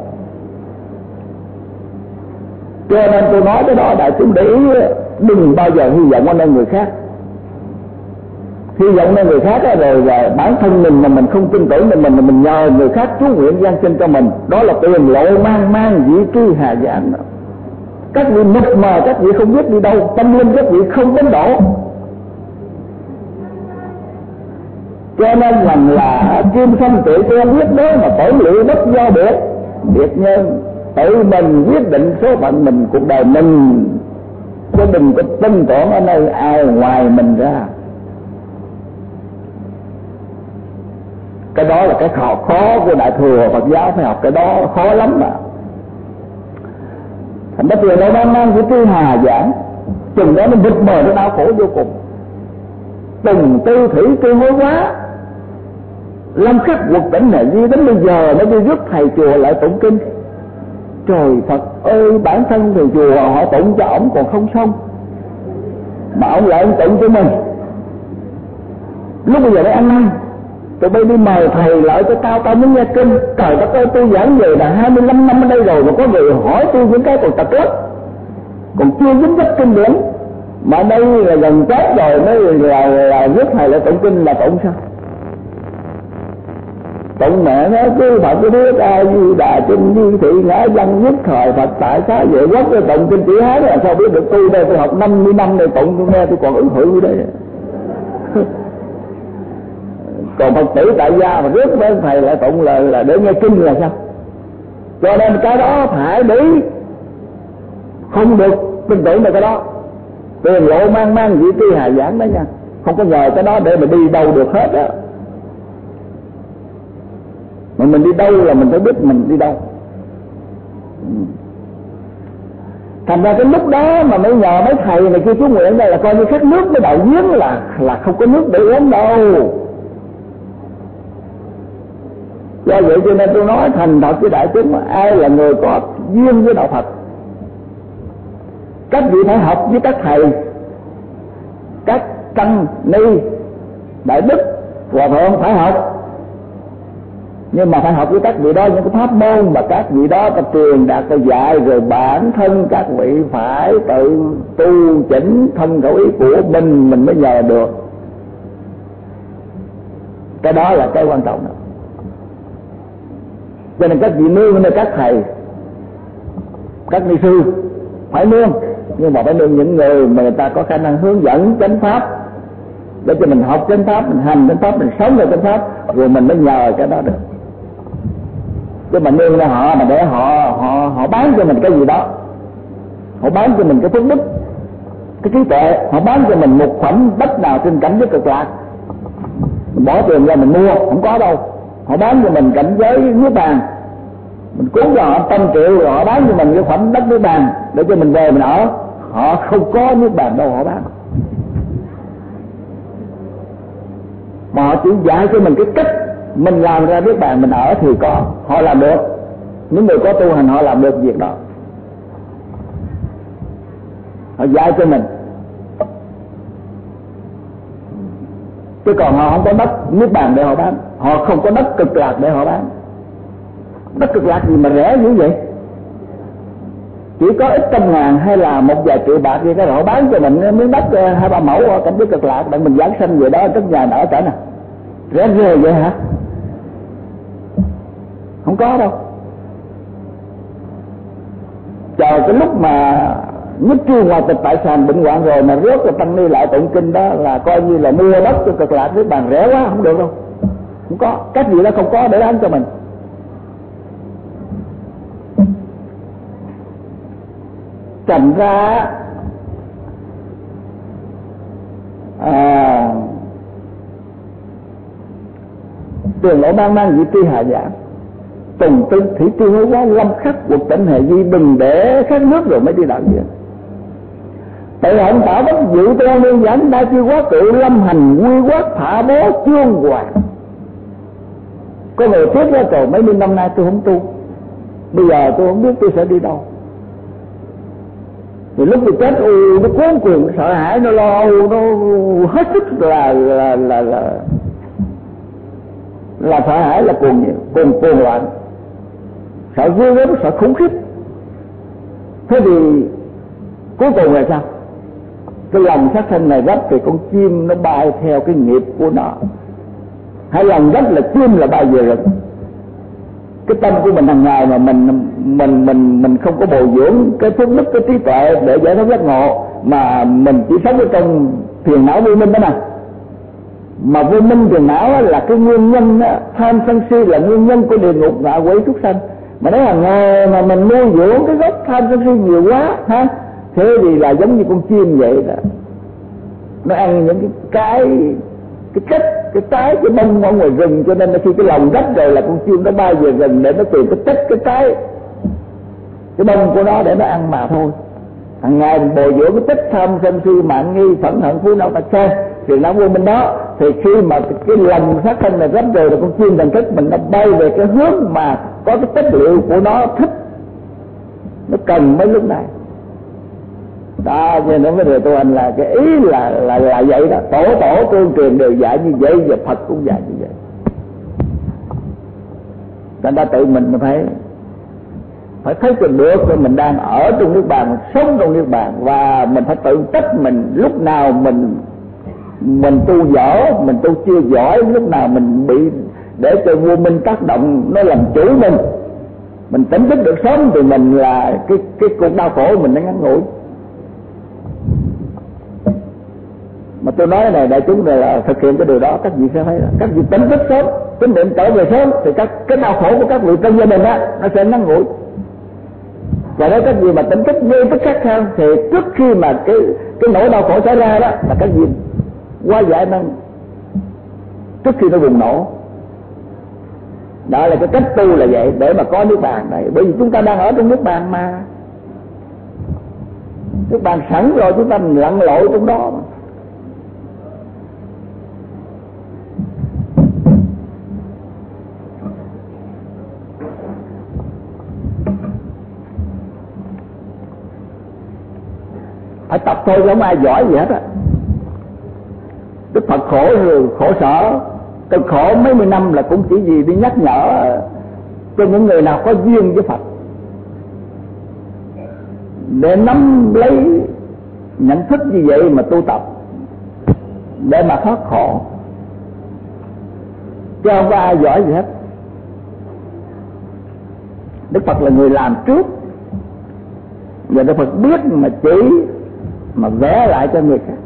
Cho nên tôi nói cái đó đại chúng để ý, đừng bao giờ hy vọng ở nơi người khác. Hy vọng nơi người khác đó, rồi bản thân mình mà mình không tin tưởng mình nhờ người khác chú nguyện gian sinh cho mình, đó là tiền lộ mang mang vị trí hà giảng đó. Các vị mịt mờ, các vị không biết đi đâu, tâm linh các vị không đến độ. Cho nên rằng là kim sanh tự tiên quyết đối mà tội lự bất do biệt nhân, tự mình quyết định số phận mình, cuộc đời mình, chứ đừng có tin tưởng ở nơi ai ngoài mình ra. Cái đó là cái khó của Đại Thừa Phật giáo, phải học cái đó khó lắm mà. Thành ra tiền nó mang cái trí hà giảng, chừng đó nó mịt mờ, nó đau khổ vô cùng. Từng tư thủy tư hối quá, lâm khắc quật tỉnh này đi đến bây giờ nó đi rước thầy chùa lại tụng kinh. Trời Phật ơi, bản thân thầy chùa họ tụng cho ổng còn không xong, mà ổng lại tụng cho mình. Lúc bây giờ nó ăn năn, tụi bay đi mời thầy lại cho tao muốn nghe kinh. Trời đất ơi, tôi giảng về là 25 năm ở đây rồi mà có người hỏi tôi những cái còn tật lắm, còn chưa dính dấp kinh điển. Mà đây là gần Tết rồi mới là rước thầy lại tụng kinh, là tụng sao? Tụng mẹ nó cứ Phật cái biết A Di Đà Kinh Di Thị Ngã Văn Nhất Thời Phật Tại Xá Vệ Quốc, cái tụng kinh chữ Hán là sao biết được. Tôi đây tôi học 50 năm này tụng, tôi nghe tôi còn ứng thử đây. Còn Phật tử tại gia mà rước với thầy lại tụng là để nghe kinh là sao? Cho nên cái đó phải để không được tin tưởng về cái đó. Tiền lộ mang vị trí hà giảng đó nha, không có nhờ cái đó để mà đi đâu được hết á. Mà mình đi đâu là mình phải biết mình đi đâu. Thành ra cái lúc đó mà mới nhờ mấy thầy này kia chú nguyện đây là coi như khát nước với đạo giếng, là không có nước để uống đâu. Do vậy cho nên tôi nói thành thật với đại chúng, ai là người có duyên với đạo Phật, các vị phải học với các thầy, các tăng ni đại đức hòa thượng phải học. Nhưng mà phải học với các vị đó những cái pháp môn mà các vị đó ta truyền đạt ta dạy, rồi bản thân các vị phải tự tu chỉnh thân khẩu ý của mình mới nhờ được. Cái đó là cái quan trọng đó. Cho nên các vị nương nơi các thầy, các ni sư phải nương, nhưng mà phải nương những người mà người ta có khả năng hướng dẫn chánh pháp, để cho mình học chánh pháp, mình hành chánh pháp, mình sống theo chánh pháp, rồi mình mới nhờ cái đó được. Chứ mà nương ra họ mà để họ bán cho mình cái gì đó, họ bán cho mình cái phước đức, cái trí tuệ, họ bán cho mình một khoảnh đất nào trên cảnh giới cực lạc, mình bỏ tiền ra mình mua, không có đâu. Họ bán cho mình cảnh giới nước bàn, mình cúng cho họ 100 triệu, rồi họ bán cho mình cái khoảnh đất nước bàn để cho mình về mình ở. Họ không có nước bàn đâu họ bán, mà họ chỉ dạy cho mình cái cách mình làm ra nước bàn mình ở thì có. Họ làm được, những người có tu hành họ làm được việc đó, họ dạy cho mình. Chứ còn họ không có đất nước bàn để họ bán, họ không có đất cực lạc để họ bán. Đất cực lạc gì mà rẻ dữ vậy, chỉ có ít trăm ngàn hay là một vài triệu bạc gì cái họ bán cho mình miếng đất 2-3 mẫu ở cảnh giới cực lạc để mình giảng sanh về đó, cất nhà ở trển à, rẻ rề vậy hả? Không có đâu. Chờ cái lúc mà nhất trừ ngoài tịch tại sàn bệnh hoạn rồi mà rớt vào tăng ni lại tụng kinh đó là coi như là mua đất cho Cực Lạc Niết Bàn rẻ quá, không được đâu. Không có, cách gì đó không có để đánh cho mình. Thành ra Tiền Lỗ mang vị tri hạ giảng Tùng Tư Thủy Tri Hối Quá Lâm Khắc Cuộc Tỉnh Hệ Di đừng để khát nước rồi mới đi đạo diễn. Tự hận tạo bất dự toan đơn giản đa chi quá cự lâm hành quy quát thả bố chương hoàng. Có người tiếc ra rồi mấy mươi năm nay tôi không tu, bây giờ tôi không biết tôi sẽ đi đâu. Thì lúc tôi chết nó cuốn cuồng sợ hãi, nó lo âu, nó hết sức là sợ hãi, là cuồng loạn, sợ ghê gớm, sợ khủng khiếp. Thế thì cuối cùng là sao? Cái lòng sát sanh này gấp thì con chim nó bay theo cái nghiệp của nó, hay lòng gấp là chim là bay về rừng. Cái tâm của mình hàng ngày mà mình không có bồi dưỡng cái phước đức, cái trí tuệ để giải thoát giác ngộ, mà mình chỉ sống ở trong phiền não vô minh đó nè. Mà vô minh phiền não là cái nguyên nhân đó, tham sân si là nguyên nhân của địa ngục ngạ quỷ súc sanh. Mà nếu hàng ngày mà mình nuôi dưỡng cái gốc tham sân si nhiều quá ha, thế thì là giống như con chim vậy đó, nó ăn những cái chất, cái trái, cái bông ở ngoài rừng, cho nên khi cái lòng gấp rồi là con chim nó bay về rừng để nó tìm cái chất, cái trái, cái bông của nó để nó ăn mà thôi. Hàng ngày mình bồi dưỡng cái chất tham sân si mạn nghi phẫn hận phú não tạc xe thì nó vô minh đó, thì khi mà cái lòng sát sanh này gấp rồi là con chim thần thức mình nó bay về cái hướng mà có cái chất liệu của nó thích, nó cần mấy lúc này đó. Cho nên với người tu hành là cái ý là vậy đó. Tổ tương truyền đều dạy như vậy, và Phật cũng dạy như vậy. Thành ra tự mình phải thấy được được mình đang ở trong Niết Bàn, sống trong Niết Bàn, và mình phải tự trách mình lúc nào mình tu dở, mình tu chưa giỏi, lúc nào mình bị để cho vô minh tác động nó làm chủ mình. Mình tỉnh thức được sớm thì mình là cái cuộc đau khổ mình nó ngắn ngủi. Mà tôi nói này đại chúng là thực hiện cái điều đó, các vị sẽ thấy là các vị tỉnh thức sớm, tính định trở về sớm thì cái đau khổ của các vị trong gia đình á nó sẽ ngắn ngủi. Và nếu các vị mà tỉnh thức ngay tức khắc hơn thì trước khi mà cái nỗi đau khổ xảy ra đó là các vị quá giải năng trước khi nó bùng nổ. Đó là cái cách tu là vậy, để mà có Niết Bàn này. Bởi vì chúng ta đang ở trong Niết Bàn mà, Niết Bàn sẵn rồi, chúng ta lặn lội trong đó mà. Phải tập thôi chứ không ai giỏi gì hết á. Đức Phật khổ sở cực khổ mấy mươi năm là cũng chỉ vì đi nhắc nhở cho những người nào có duyên với Phật để nắm lấy nhận thức như vậy mà tu tập để mà thoát khổ, chứ không có ai giỏi gì hết. Đức Phật là người làm trước, và Đức Phật biết mà chỉ mà vẽ lại cho người khác.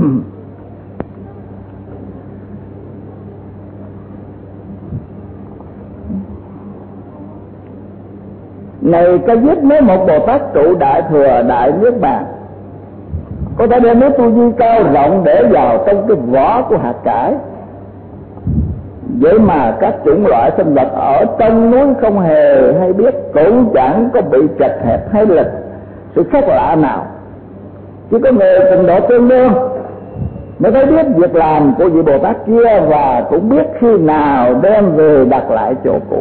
Này có giết nếu một Bồ Tát trụ đại thừa đại Niết Bàn, có thể đem nước tu vi cao rộng để vào trong cái vỏ của hạt cải. Vậy mà các chủng loại sinh vật ở trong núi không hề hay biết, cũng chẳng có bị chật hẹp hay là sự khác lạ nào. Chỉ có người trình độ tương đương mới thấy biết việc làm của vị Bồ Tát kia, và cũng biết khi nào đem về đặt lại chỗ cũ.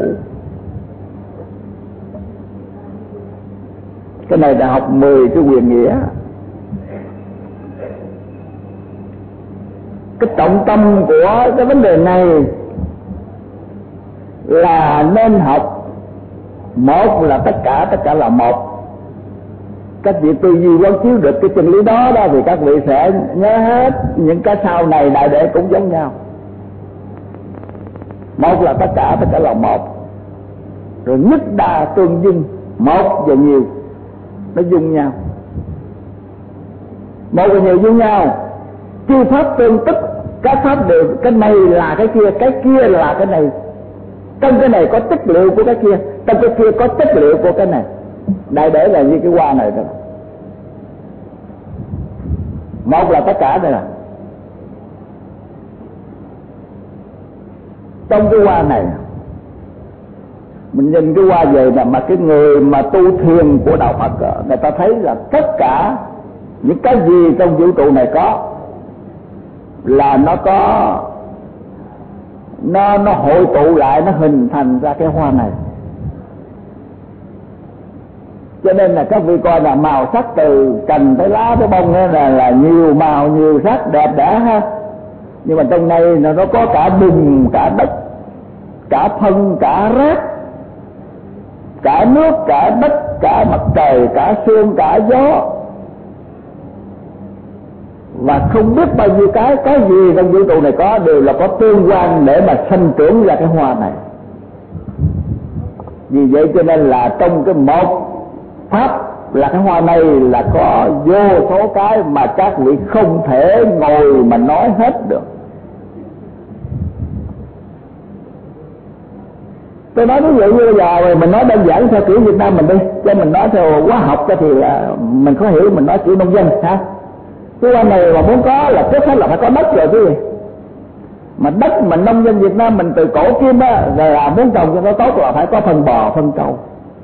Cái này đã học 10 cái quyền nghĩa. Cái trọng tâm của cái vấn đề này là nên học một là tất cả là một. Các vị tư duy quán chiếu được cái chân lý đó thì các vị sẽ nhớ hết những cái sau này đại để cũng giống nhau. Một là tất cả là một, rồi nhất đa tương dung, một và nhiều nó dung nhau. một và nhiều giống nhau, chư pháp tương tức, các pháp đều cái này là cái kia là cái này. Trong cái này có chất liệu của cái kia, trong cái kia có chất liệu của cái này. Đại để là như cái hoa này đó. Một là tất cả đây là. Trong cái hoa này, mình nhìn cái hoa về mà cái người mà tu thiền của đạo Phật, người ta thấy là tất cả những cái gì trong vũ trụ này có là nó có, nó hội tụ lại, nó hình thành ra cái hoa này. Cho nên là các vị coi là màu sắc từ cành tới lá tới bông là nhiều màu nhiều sắc đẹp đẽ ha. Nhưng mà trong này nó có cả bùn, cả đất, cả phân, cả rác, cả nước, cả đất, cả mặt trời, cả sương, cả gió, và không biết bao nhiêu cái gì trong vũ trụ này có đều là có tương quan để mà sinh trưởng ra cái hoa này. Vì vậy cho nên là trong cái một pháp là cái hoa này là có vô số cái mà các vị không thể ngồi mà nói hết được. Tôi nói ví dụ như bây giờ mình nói đơn giản theo kiểu Việt Nam mình đi, cho mình nói theo hóa học thì là mình có hiểu, mình nói kiểu nông dân ha. Cái hoa này mà muốn có là trước hết là phải có đất rồi chứ gì. Mà đất mà nông dân Việt Nam mình từ cổ kim á, là muốn trồng cho nó tốt là phải có phân bò, phân trâu.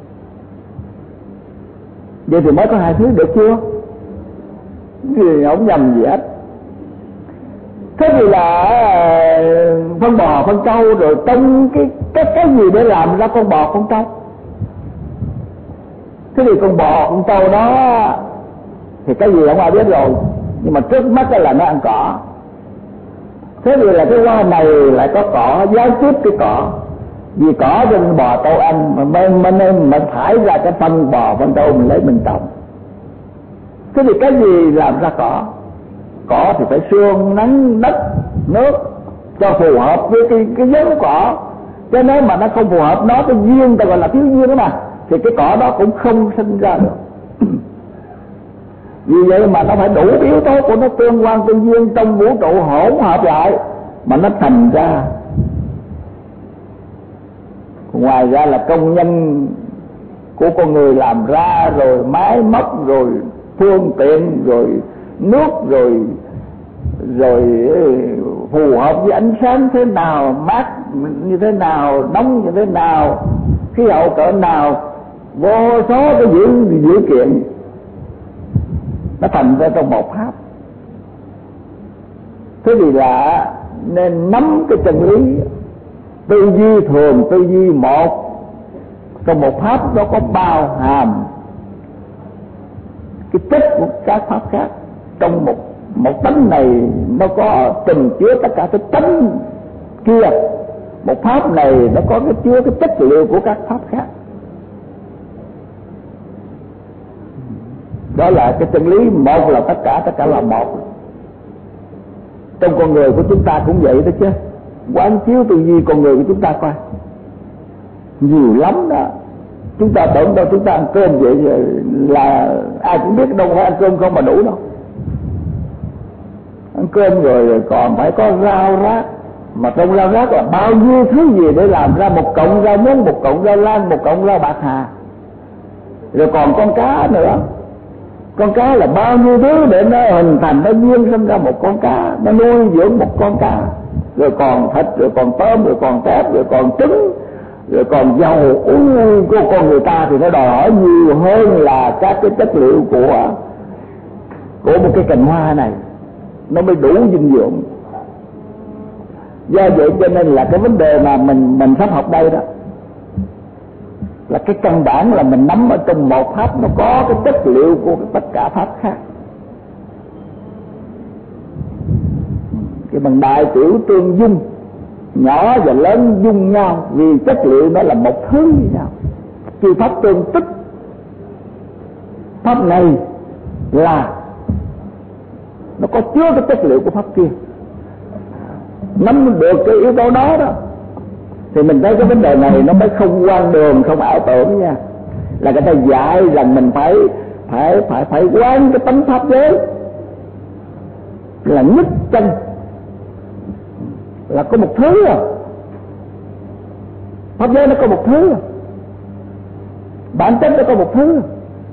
Vậy thì mới có hai thứ, được chưa? Gì không nhầm gì hết. Thế thì là phân bò, phân trâu, rồi trong cái gì để làm ra con bò, con trâu? Thế thì con bò, con trâu đó thì cái gì không ai biết rồi, nhưng mà trước mắt là nó ăn cỏ. Thế thì là cái hoa này lại có cỏ, gián tiếp cái cỏ. Vì cỏ cho nên bò trâu ăn, mà mình thải ra cái phân bò, phân trâu mình lấy mình trồng. Thế thì cái gì làm ra cỏ? Cỏ thì phải sương, nắng, đất, nước cho phù hợp với cái giống cỏ. Cho nên mà nó không phù hợp, nó cái duyên, ta gọi là thiếu duyên đó mà, thì cái cỏ đó cũng không sinh ra được. Vì vậy mà nó phải đủ yếu tố của nó tương quan tương duyên trong vũ trụ hỗn hợp lại mà nó thành ra. Ngoài ra là công nhân của con người làm ra, rồi máy móc, rồi phương tiện, rồi nước, rồi phù hợp với ánh sáng thế nào, mát như thế nào, nóng như thế nào, khí hậu cỡ nào, vô số cái dữ kiện nó thành ra trong một pháp. Thế thì là nên nắm cái chân lý tư duy thường, tư duy một. Trong một pháp nó có bao hàm cái chất của các pháp khác. Trong một tánh này nó có trình chứa tất cả cái tánh kia. Một pháp này nó có cái chứa cái chất liệu của các pháp khác. Đó là cái chân lý một là tất cả là một. Trong con người của chúng ta cũng vậy đó chứ. Quán chiếu tư duy con người của chúng ta coi, nhiều lắm đó. Chúng ta tưởng đâu chúng ta ăn cơm vậy là ai cũng biết, đâu phải ăn cơm không mà đủ đâu. Ăn cơm rồi còn phải có rau rác, mà trong rau rác là bao nhiêu thứ gì để làm ra một cọng rau muống, một cọng rau lan, một cọng rau bạc hà. Rồi còn con cá nữa. Con cá là bao nhiêu thứ để nó hình thành, nó duyên sinh ra một con cá, nó nuôi dưỡng một con cá. Rồi còn thịt, rồi còn tôm, rồi còn tép, rồi còn trứng, rồi còn dầu. Của con người ta thì nó đòi hỏi nhiều hơn là các cái chất liệu của một cái cành hoa này, nó mới đủ dinh dưỡng. Do vậy cho nên là cái vấn đề mà mình sắp học đây đó là cái căn bản là mình nắm ở trong một pháp, nó có cái chất liệu của tất cả pháp khác. Cái bằng đại tiểu tương dung, nhỏ và lớn dung nhau, vì chất liệu nó là một thứ như nhau. Chư pháp tương tức. Pháp này là nó có chứa cái chất liệu của pháp kia. Nắm được cái yếu tố đó đó thì mình thấy cái vấn đề này nó mới không hoang đường, không ảo tưởng nha. Là người ta dạy rằng mình phải quán cái tánh pháp giới. là nhất chân, là có một thứ à. Pháp giới nó có một thứ à. Bản chất nó có một thứ.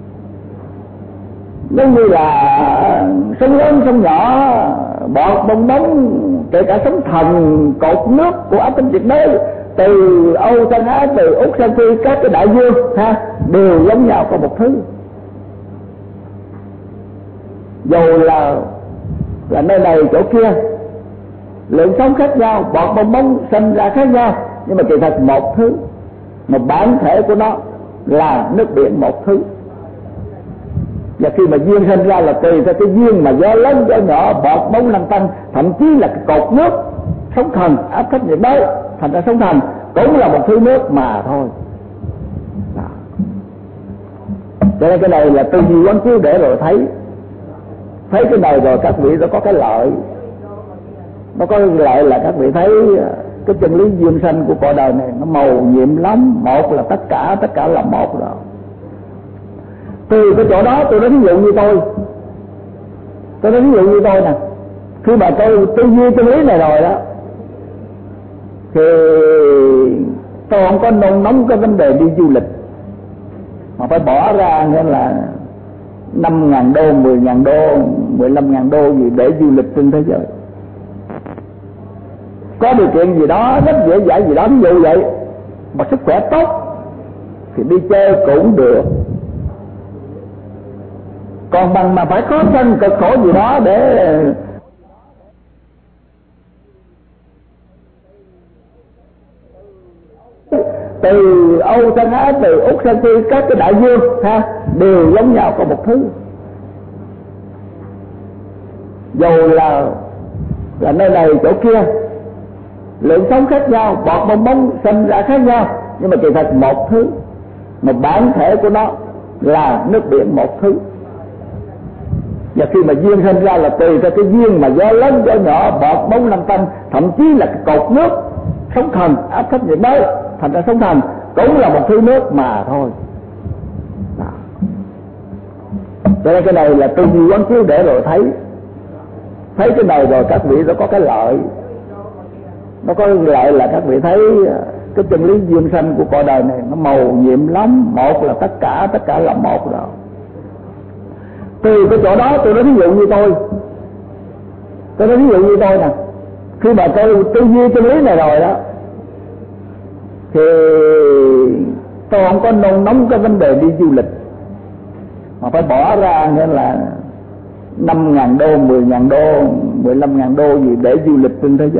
Giống như là sông lớn sông nhỏ, bọt bong bóng, kể cả sóng thần, cột nước của áp tinh nhiệt đới, từ Âu sang Á, từ Úc sang Phi, các cái đại dương ha, đều giống nhau có một thứ. Dù là nơi này chỗ kia, lượng sóng khác nhau, bọt bong bóng sinh ra khác nhau, nhưng mà kỳ thật một thứ, mà bản thể của nó là nước biển một thứ. Và khi mà duyên sinh ra là tùy theo cái duyên mà gió lớn gió nhỏ, bọt bóng lăn tăn, thậm chí là cái cột nước, sóng thần, áp thấp nhiệt đới, thành ra sóng thần cũng là một thứ nước mà thôi. Cho nên cái này là tư duy quán chiếu để rồi thấy cái này rồi các vị nó có cái lợi. Nó có cái lợi là các vị thấy cái chân lý duyên sanh của cõi đời này nó màu nhiệm lắm. Một là tất cả là một rồi. Từ cái chỗ đó tôi nói ví dụ như tôi nói ví dụ như tôi nè, khi mà tôi tư duy chân lý này rồi đó, thì tôi không có nôn nóng cái vấn đề đi du lịch, mà phải bỏ ra nghĩa là 5.000 đô, 10.000 đô, 15.000 đô gì để du lịch trên thế giới. Có điều kiện gì đó, rất dễ dãi gì đó, ví dụ vậy, mà sức khỏe tốt thì đi chơi cũng được. Còn bằng mà phải khó khăn cực khổ gì đó để từ Âu sang Á, từ Úc sang Phi, các cái đại dương ha, đều giống nhau có một thứ. Dù là nơi này chỗ kia, lượng sóng khác nhau, bọt bong bóng sinh ra khác nhau, nhưng mà kỳ thật một thứ, mà bản thể của nó là nước biển một thứ. Và khi mà duyên sinh ra là tùy theo cái duyên mà gió lớn gió nhỏ, bọt bóng lăn tăn, thậm chí là cái cột nước, sóng thần, áp thấp nhiệt đới, thành ra sóng thần cũng là một thứ nước mà thôi. Cho nên cái này là tư duy quán chiếu để rồi thấy cái này rồi các vị nó có cái lợi. Nó có cái lợi là các vị thấy cái chân lý duyên sanh của cõi đời này nó màu nhiệm lắm. Một là tất cả là một rồi. Từ cái chỗ đó tôi nói ví dụ như tôi nói ví dụ như tôi nè, khi mà tôi tư duy chân lý này rồi đó, thì tôi không có nôn nóng cái vấn đề đi du lịch, mà phải bỏ ra nghĩa là 5.000 đô, 10.000 đô, 15.000 đô gì để du lịch trên thế giới.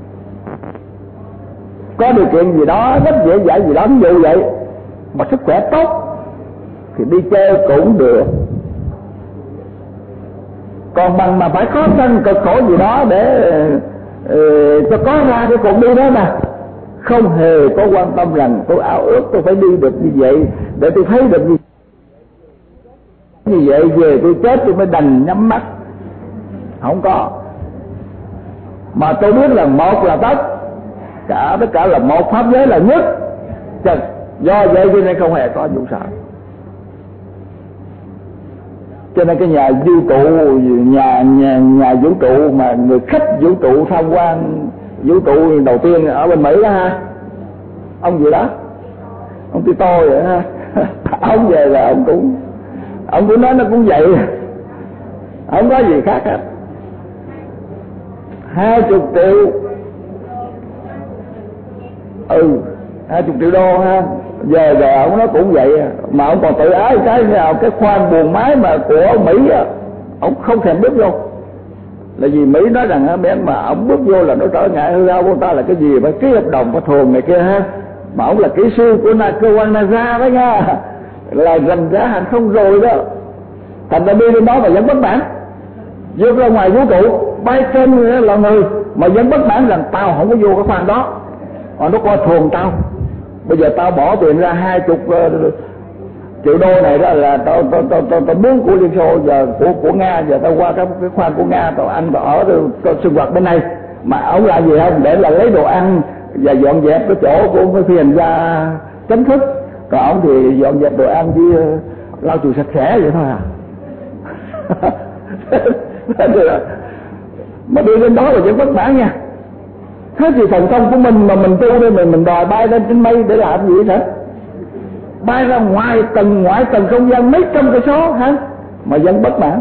Có điều kiện gì đó, rất dễ dãi gì đó, ví dụ vậy, mà sức khỏe tốt thì đi chơi cũng được. Còn bằng mà phải khó khăn cực khổ gì đó để cho có ra cái cuộc đi đó mà không hề có quan tâm rằng tôi ao ước tôi phải đi được như vậy để tôi thấy được như vậy, về tôi chết tôi mới đành nhắm mắt. Không có. Mà tôi biết là một là tất cả là một, pháp giới là nhất. Do vậy cho nên không hề có vụ sợ. Cho nên cái nhà vũ trụ, nhà vũ trụ mà người khách vũ trụ tham quan vũ trụ đầu tiên ở bên Mỹ đó ha, ông gì đó, ông Tito vậy ha, ông về là ông cũng nói nó cũng vậy, không có gì khác hết. 20 triệu 20 triệu đô ha. Giờ ông nói cũng vậy, mà ông còn tự ái cái nào cái khoang buồng máy mà của Mỹ á, ông không thèm bước vô. Là vì Mỹ nói rằng bé mà ông bước vô là nó trở ngại hư hao của ta, là cái gì phải ký hợp đồng có thường này kia ha. Mà ông là kỹ sư của cơ quan NASA đó nha, là rành giá hàng không rồi đó. Thành ra đi lên đó mà vẫn bất mãn, vượt ra ngoài vũ trụ bay trên là người mà vẫn bất mãn rằng tao không có vô cái khoang đó, mà nó coi thường tao. Bây giờ tao bỏ tiền ra 20 triệu đô này đó là tao muốn của Liên Xô, giờ của Nga, giờ tao qua cái khoang của Nga, tao ăn tao ở tao sinh hoạt bên này. Mà ông làm gì không? Để là lấy đồ ăn và dọn dẹp cái chỗ của cái phi hành gia chánh thức. Còn ông thì dọn dẹp đồ ăn với lau chùi sạch sẽ vậy thôi à. mà đi lên đó là vẫn bất mãn nha. Thế thì thần thông của mình mà mình tu đây mình đòi bay lên trên mây để làm gì hả? Bay ra ngoại tầng không gian mấy trăm cây số hả? Mà vẫn bất mãn.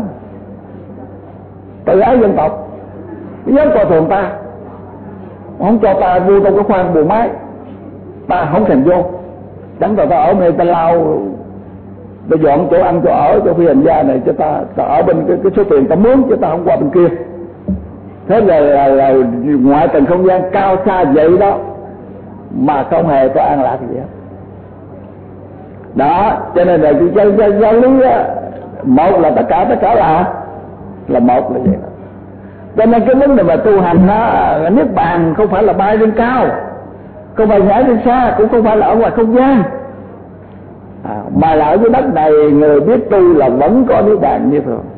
Tự ái dân tộc, dám coi thường ta, không cho ta vô trong cái khoang bùa máy, ta không thèm vô. Chẳng cho ta ở đây, ta lao, ta dọn chỗ ăn chỗ ở cho phi hành gia này cho ta ở bên cái số tiền ta mướn, chứ ta không qua bên kia. Thế là ngoại tầng không gian cao xa vậy đó mà không hề có an lạc gì hết. Đó, cho nên là giáo lý một là tất cả là một là vậy đó. Cho nên cái vấn đề mà tu hành niết bàn không phải là bay lên cao, không phải nhảy lên xa, cũng không phải là ở ngoài không gian, mà là ở dưới đất này người biết tu là vẫn có niết bàn như thường.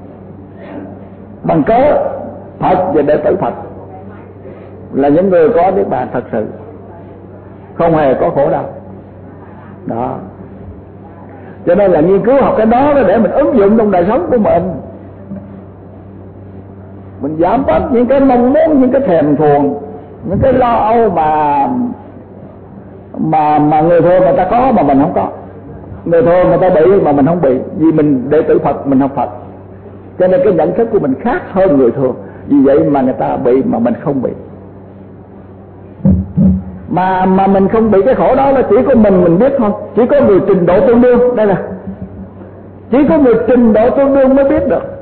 Bằng cớ Phật và đệ tử Phật là những người có niết bàn thật sự, không hề có khổ đau. Đó, cho nên là nghiên cứu học cái đó để mình ứng dụng trong đời sống của mình giảm bớt những cái mong muốn, những cái thèm thuồng, những cái lo âu mà người thường người ta có mà mình không có, người thường người ta bị mà mình không bị, vì mình đệ tử Phật, mình học Phật, cho nên cái nhận thức của mình khác hơn người thường. Vì vậy mà người ta bị mà mình không bị, mà mình không bị cái khổ đó là chỉ có mình biết thôi. Chỉ có người trình độ tương đương, đây là chỉ có người trình độ tương đương mới biết được.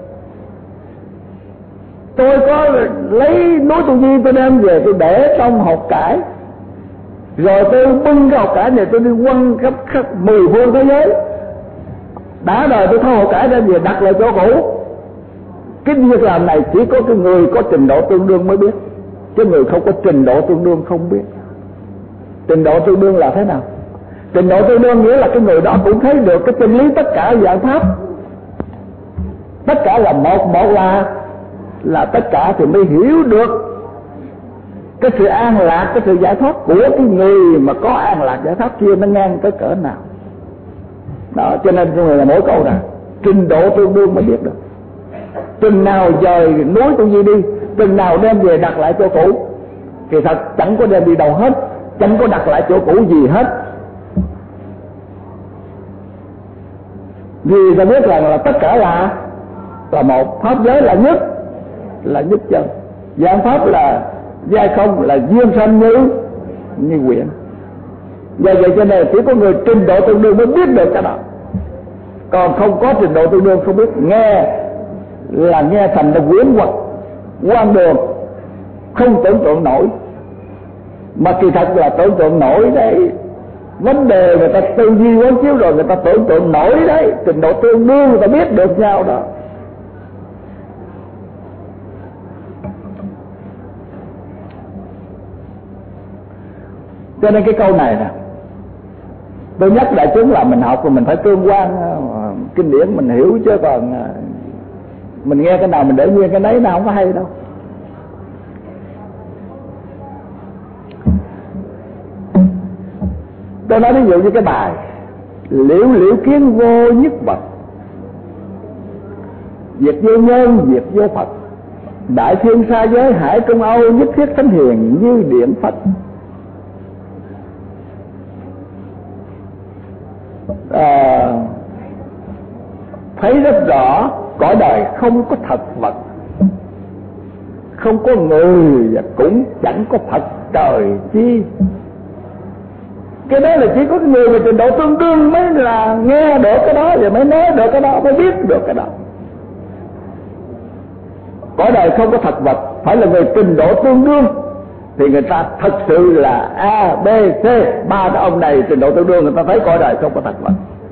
Tôi có lấy núi Tu Di tôi đem về tôi để trong hộp cải, rồi tôi bưng cái hộp cải này tôi đi quăng khắp 10 phương thế giới. Đã đời tôi tháo hộp cải đem về đặt lại chỗ cũ. Cái việc làm này chỉ có cái người có trình độ tương đương mới biết, chứ người không có trình độ tương đương không biết. Trình độ tương đương là thế nào? Trình độ tương đương nghĩa là cái người đó cũng thấy được cái chân lý tất cả dạng pháp, tất cả là một là tất cả, thì mới hiểu được cái sự an lạc, cái sự giải thoát của cái người mà có an lạc giải thoát kia nó ngang tới cỡ nào. Đó, cho nên người là mỗi câu là trình độ tương đương mới biết được. Chừng nào dời núi Tu Di đi, chừng nào đem về đặt lại chỗ cũ, thì thật chẳng có đem đi đâu hết, chẳng có đặt lại chỗ cũ gì hết. Vì ta biết rằng là tất cả là một, pháp giới là nhất chân, dạng pháp là giai không, là duyên sanh như quyển. Do vậy cho nên chỉ có người trình độ tương đương mới biết được cái đó, còn không có trình độ tương đương không biết. Nghe là nghe thành là quyển hoặc quan đường, không tưởng tượng nổi, mà kỳ thật là tưởng tượng nổi đấy. Vấn đề người ta tư duy quán chiếu rồi người ta tưởng tượng nổi đấy, trình độ tương đương người ta biết được nhau đó. Cho nên cái câu này nè, tôi nhắc đại chúng là mình học rồi mình phải tương quan kinh điển mình hiểu, chứ còn mình nghe cái nào mình để nguyên cái đấy nào không có hay đâu. Tôi nói ví dụ như cái bài liễu liễu kiến vô nhất vật, việc vô nhân việc vô Phật, đại thiên xa giới hải trung âu, nhất thiết thánh hiền như điện Phật. Thấy rất rõ cõi đời không có thật vật, không có người và cũng chẳng có Phật trời chi. Cái đó là chỉ có cái người về trình độ tương đương mới là nghe được cái đó, và mới nói được cái đó, mới biết được cái đó. Cõi đời không có thật vật, phải là người trình độ tương đương thì người ta thật sự là A, B, C, ba cái ông này trình độ tương đương, người ta thấy cõi đời không có thật vật.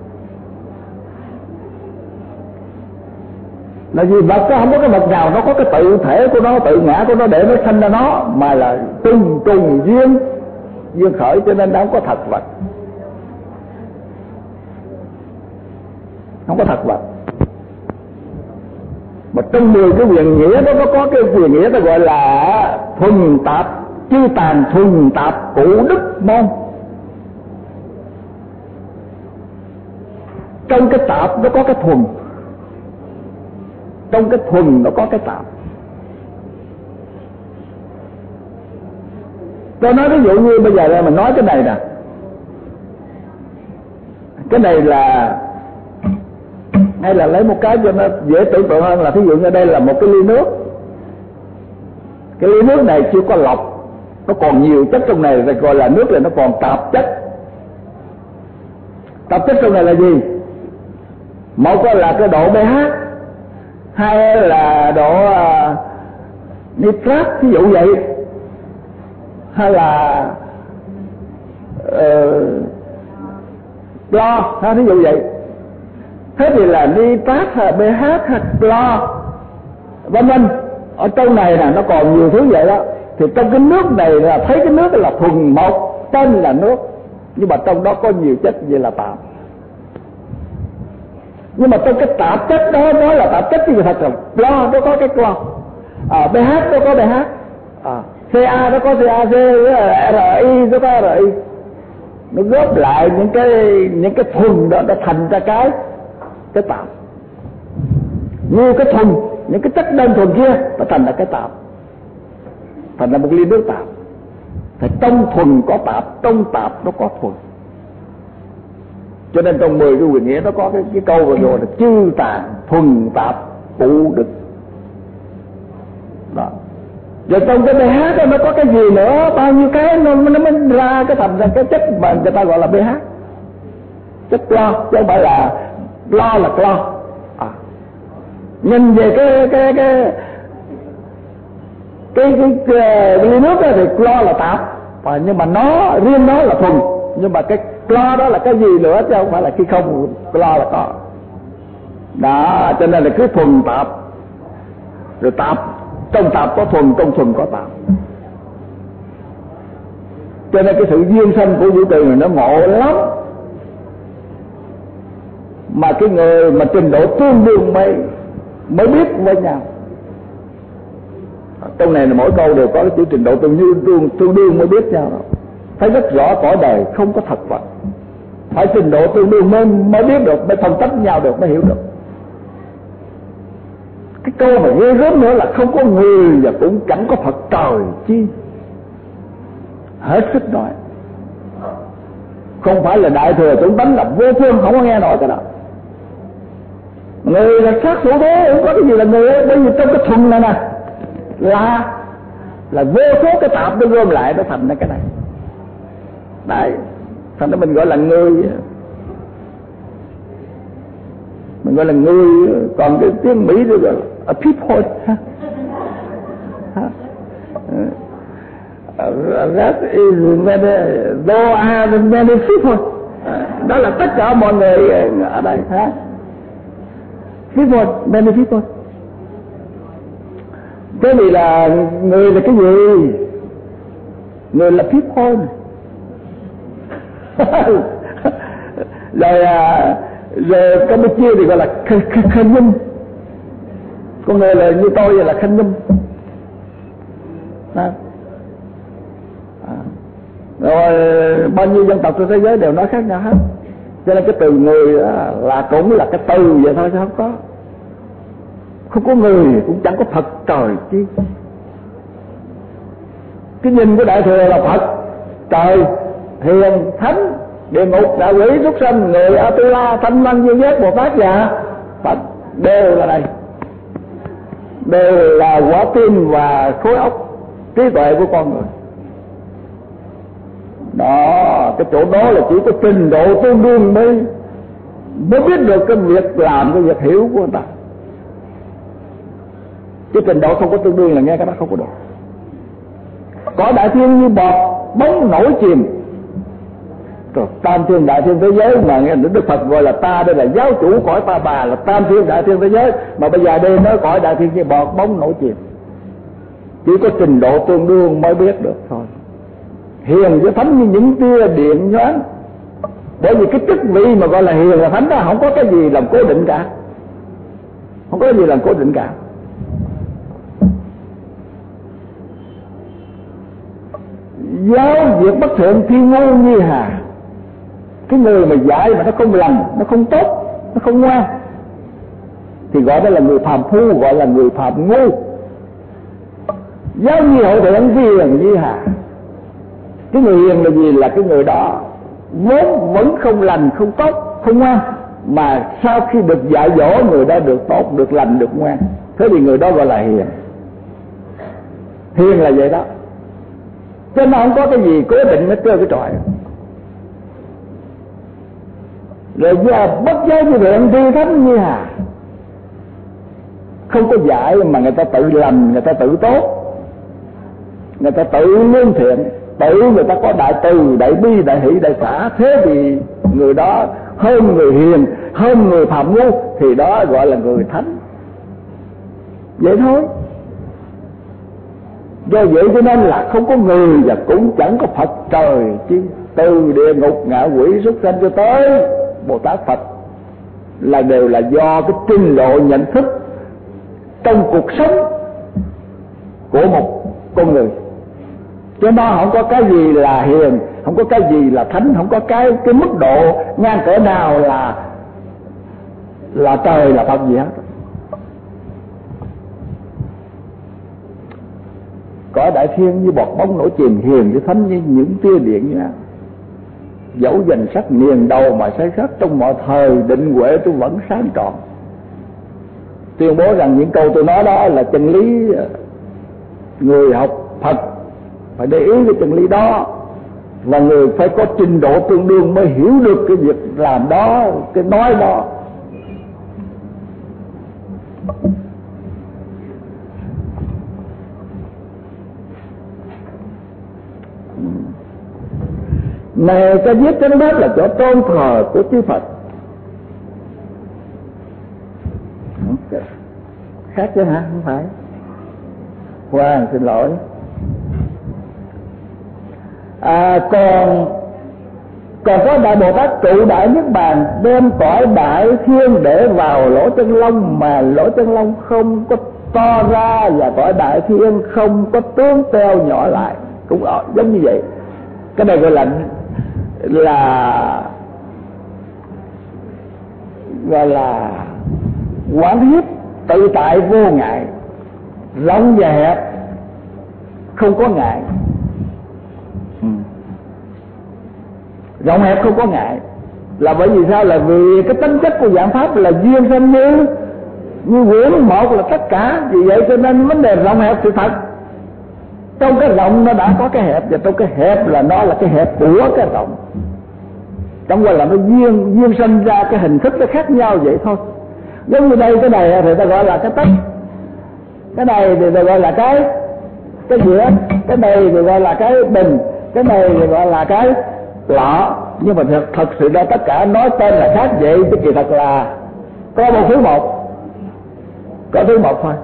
Là vì vật nó không có cái vật nào nó có cái tự thể của nó, tự ngã của nó để nó sanh ra nó, mà là trùng duyên khởi, cho nên nó không có thật vật, không có thật vật. Mà trong 10 cái quyền nghĩa đó nó có cái quyền nghĩa ta gọi là thuần tạp chư tàn thuần tạp cụ đức môn. Trong cái tạp nó có cái thuần, trong cái thuần nó có cái tạp. Tôi nói ví dụ như bây giờ là mình nói cái này nè, cái này là, hay là lấy một cái cho nó dễ tưởng tượng hơn là thí dụ như đây là một cái ly nước. Cái ly nước này chưa có lọc, nó còn nhiều chất trong này, rồi gọi là nước, là nó còn tạp chất. Tạp chất trong này là gì? Một là cái độ pH, hai là độ nitrat ví dụ vậy, hay là clo, ví dụ vậy. Thế thì là nitrat hay pH hay clo vân vân. Ở trong này nè nó còn nhiều thứ vậy đó. Thì trong cái nước này là thấy cái nước là thuần một, tên là nước, nhưng mà trong đó có nhiều chất vậy là tạp. Nhưng mà trong cái tạp chất đó nói là tạp chất thì thật là clo, nó có cái clo, pH nó có pH, Ca nó có CaC, RI nó có RI. Nó góp lại những cái thuần đó, nó thành ra cái tạp. Như cái thuần, những cái chất đơn thuần kia nó thành ra cái tạp, thành ra một ly nước tạp. Thì trong thuần có tạp, trong tạp nó có thuần. Cho nên trong 10 cái quyền nghĩa nó có cái câu vừa rồi là chư tạng thuần tạp phụ đức. Đó. Rồi trong cái pH đó nó có cái gì nữa, bao nhiêu cái nó mới ra cái thành ra cái chất mà người ta gọi là pH. Chất clo, chứ không phải là clo là clo. Nhìn về cái ly nước đó thì clo là tạp, nhưng mà nó riêng nó là thuần. Nhưng mà cái clo đó là cái gì nữa chứ không phải là khi không clo là có. Đó, cho nên là cứ thuần tạp, rồi tạp, trong tạp có thuần, trong thuần có tạp. Cho nên cái sự duyên sanh của vũ trụ này nó ngộ lắm. Mà cái người mà trình độ tương đương mới biết với nhau. Trong này là mỗi câu đều có cái chữ trình độ tương đương mới biết nhau đó. Thấy rất rõ cõi đời không có thật vật, phải trình độ tương đương mới biết được, mới phân tích nhau được, mới hiểu được. Cái câu mà ghê gớm nữa là không có người và cũng chẳng có Phật trời chi. Hết sức nói. Không phải là đại thừa chúng tánh là vô phương, không có nghe nổi cái đó. Người là sát thủ thế, không có cái gì là người ấy. Bởi vì trong cái thuần này nè là vô số cái tạp nó gom lại nó thành ra cái này. Đấy, thành ra mình gọi là người. Mình gọi là người, còn cái tiếng Mỹ nó gọi là a people. That is many, there are many people. Đó là tất cả mọi người ở đây. People, many people. Thế thì là người là cái gì? Người là people. Rồi Campuchia thì gọi là Khanh Nhung. Con người là như tôi là Khanh Nhung. Rồi bao nhiêu dân tộc trên thế giới đều nói khác nhau hết. Cho nên cái từ người đó là cũng là cái từ vậy thôi chứ không có người, cũng chẳng có Phật trời chi. Cái nhìn của đại thừa là Phật trời, hiền, thánh, địa ngục, đạo quỷ, súc sanh, người, Atula, thanh văn, duy giác, Bồ Tát và Phật đều là đây, đều là quả tim và khối óc trí tuệ của con người. Đó, cái chỗ đó là chỉ có trình độ tương đương mới biết được cái việc làm, cái việc hiểu của người ta. Chứ trình độ không có tương đương là nghe cái đó không có được. Có đại thiên như bọt bóng nổi chìm. Rồi tam thiên đại thiên thế giới mà nghe Đức Phật gọi là ta, đây là giáo chủ cõi ta bà, là tam thiên đại thiên thế giới. Mà bây giờ đây nói cõi đại thiên như bọt bóng nổi chìm. Chỉ có trình độ tương đương mới biết được thôi. Hiền với thánh như những tia điện nhoáng. Bởi vì cái chức vị mà gọi là hiền là thánh đó không có cái gì làm cố định cả. Không có cái gì làm cố định cả. Giáo diệt bất thượng thiên ngu như hà. Cái người mà dạy mà nó không lành, nó không tốt, nó không ngoan thì gọi đó là người phàm phu, gọi là người phàm ngu. Giáo như hậu thượng vi là như hà. Cái người hiền là gì? Là cái người đó vốn vẫn không lành, không tốt, không ngoan, mà sau khi được dạy dỗ người đó được tốt, được lành, được ngoan, thế thì người đó gọi là hiền. Hiền là vậy đó, chứ nó không có cái gì cố định nó trơ cái trọi. Rồi giờ bất giới như thiện thi thánh như hà, không có dạy mà người ta tự lành, người ta tự tốt, người ta tự lương thiện, tự người ta có đại từ, đại bi, đại hỷ, đại xả. Thế thì người đó hơn người hiền, hơn người phạm ngu, thì đó gọi là người thánh. Vậy thôi. Do vậy cho nên là không có người và cũng chẳng có Phật trời chứ. Từ địa ngục, ngạ quỷ, súc sanh cho tới Bồ Tát Phật là đều là do cái trình độ nhận thức trong cuộc sống của một con người. Cho nó không có cái gì là hiền, không có cái gì là thánh, không có cái mức độ ngang cỡ nào là trời là Phật gì hết. Cõi đại thiên như bọt bóng nổi chìm, hiền với thánh như những tia điện như dẫu dành sắc niền đầu mà say sắc, trong mọi thời định huệ tôi vẫn sáng trọn. Tuyên bố rằng những câu tôi nói đó là chân lý. Người học Phật phải để ý cái chân lý đó, và người phải có trình độ tương đương mới hiểu được cái việc làm đó, cái nói đó. Này ta viết trên đó là chỗ tôn thờ của chư Phật. Khác chứ hả? Không phải. Hoàng xin lỗi. Còn có Đại Bồ Tát trụ Đại Niết Bàn, đem cõi Đại Thiên để vào lỗ chân lông, mà lỗ chân lông không có to ra, và cõi Đại Thiên không có tướng teo nhỏ lại, cũng giống như vậy. Cái này gọi là quán hiếp tự tại vô ngại, rộng và hẹp không có ngại. Rộng hẹp không có ngại là bởi vì sao? Là vì cái tính chất của dạng pháp là duyên sanh như quyển một là tất cả. Vì vậy cho nên vấn đề rộng hẹp sự thật, trong cái rộng nó đã có cái hẹp, và trong cái hẹp là nó là cái hẹp của cái rộng. Trong qua là nó duyên sanh ra cái hình thức nó khác nhau vậy thôi. Giống như đây, cái này thì ta gọi là cái tách, cái này thì ta gọi là cái dĩa, cái này thì gọi là cái bình, cái này thì gọi là cái lọ. Nhưng mà thật sự ra tất cả nói tên là khác vậy, chứ kỳ thật là có một thứ một, có thứ một thôi.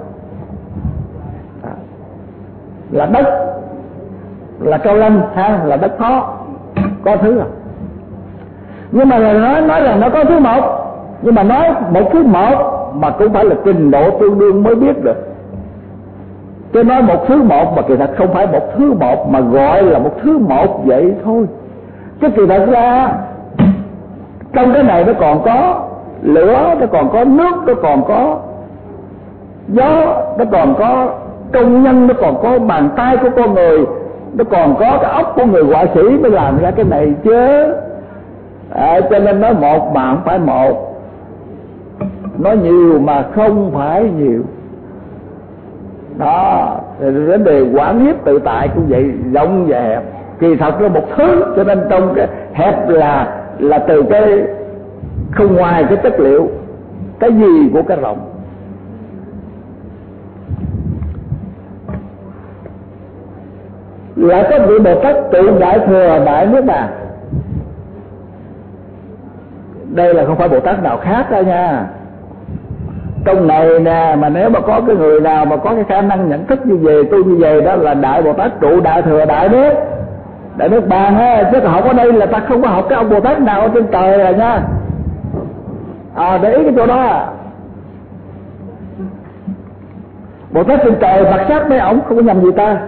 Là đất, là cao lanh ha, là đất khó, có thứ à. Nhưng mà nói rằng nó có thứ một, nhưng mà nói một thứ một mà cũng phải là trình độ tương đương mới biết được. Chứ nói một thứ một mà kỳ thật không phải một thứ một, mà gọi là một thứ một vậy thôi. Chứ kỳ thật ra trong cái này nó còn có lửa, nó còn có nước, nó còn có gió, nó còn có công nhân, nó còn có bàn tay của con người, nó còn có cái óc của người họa sĩ mới làm ra cái này chứ. Cho nên nói một mà không phải một, nói nhiều mà không phải nhiều. Đó, vấn đề quản hiếp tự tại cũng vậy, rộng và hẹp kỳ thật là một thứ. Cho nên trong cái hẹp là từ cái không ngoài cái chất liệu, cái gì của cái rộng. Lại có vị Bồ Tát trụ Đại Thừa Đại Niết Bàn. Đây là không phải Bồ Tát nào khác đâu nha. Trong này nè, mà nếu mà có cái người nào mà có cái khả năng nhận thức như vậy, tu như vậy, đó là Đại Bồ Tát trụ Đại Thừa Đại Niết Bàn á. Chứ học ở đây là ta không có học cái ông Bồ Tát nào ở trên trời rồi nha. Để ý cái chỗ đó. Bồ Tát trên trời mặt sát mấy ổng không có nhầm gì ta.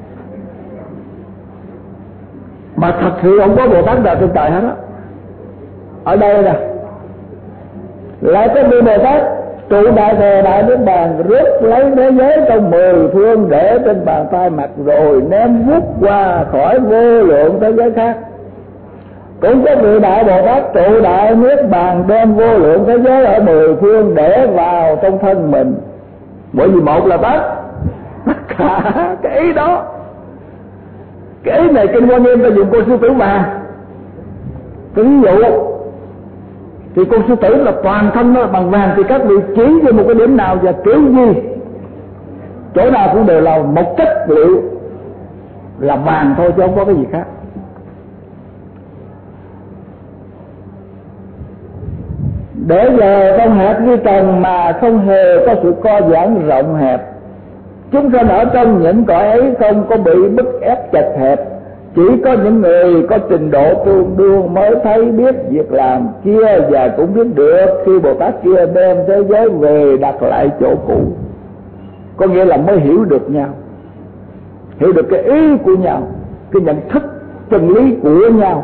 Mà thật sự không có Bồ Tát nào trên trời hết á. Ở đây nè lại có vị Bồ Tát Trụ đại thờ đại niết bàn rước lấy thế giới trong 10 phương để trên bàn tay mặt rồi ném vút qua khỏi vô lượng thế giới khác. Cũng có vị đại Bồ Tát trụ đại niết bàn đem vô lượng thế giới ở 10 phương để vào trong thân mình. Bởi vì một là tất cả cái ý đó. Cái ý này Kinh Hoa Nghiêm ta dùng con sư tử vàng. Cái ví dụ thì con sư tử là toàn thân nó bằng vàng, thì các vị chỉ về một cái điểm nào và kiểu gì chỗ nào cũng đều là một chất liệu là vàng thôi, chứ không có cái gì khác. Để giờ trong hẹp như trần mà không hề có sự co giãn rộng hẹp. Chúng sanh ở trong những cõi ấy không có bị bức ép chật hẹp. Chỉ có những người có trình độ tương đương mới thấy biết việc làm kia và cũng biết được khi Bồ Tát kia đem thế giới về đặt lại chỗ cũ. Có nghĩa là mới hiểu được nhau, hiểu được cái ý của nhau, cái nhận thức chân lý của nhau.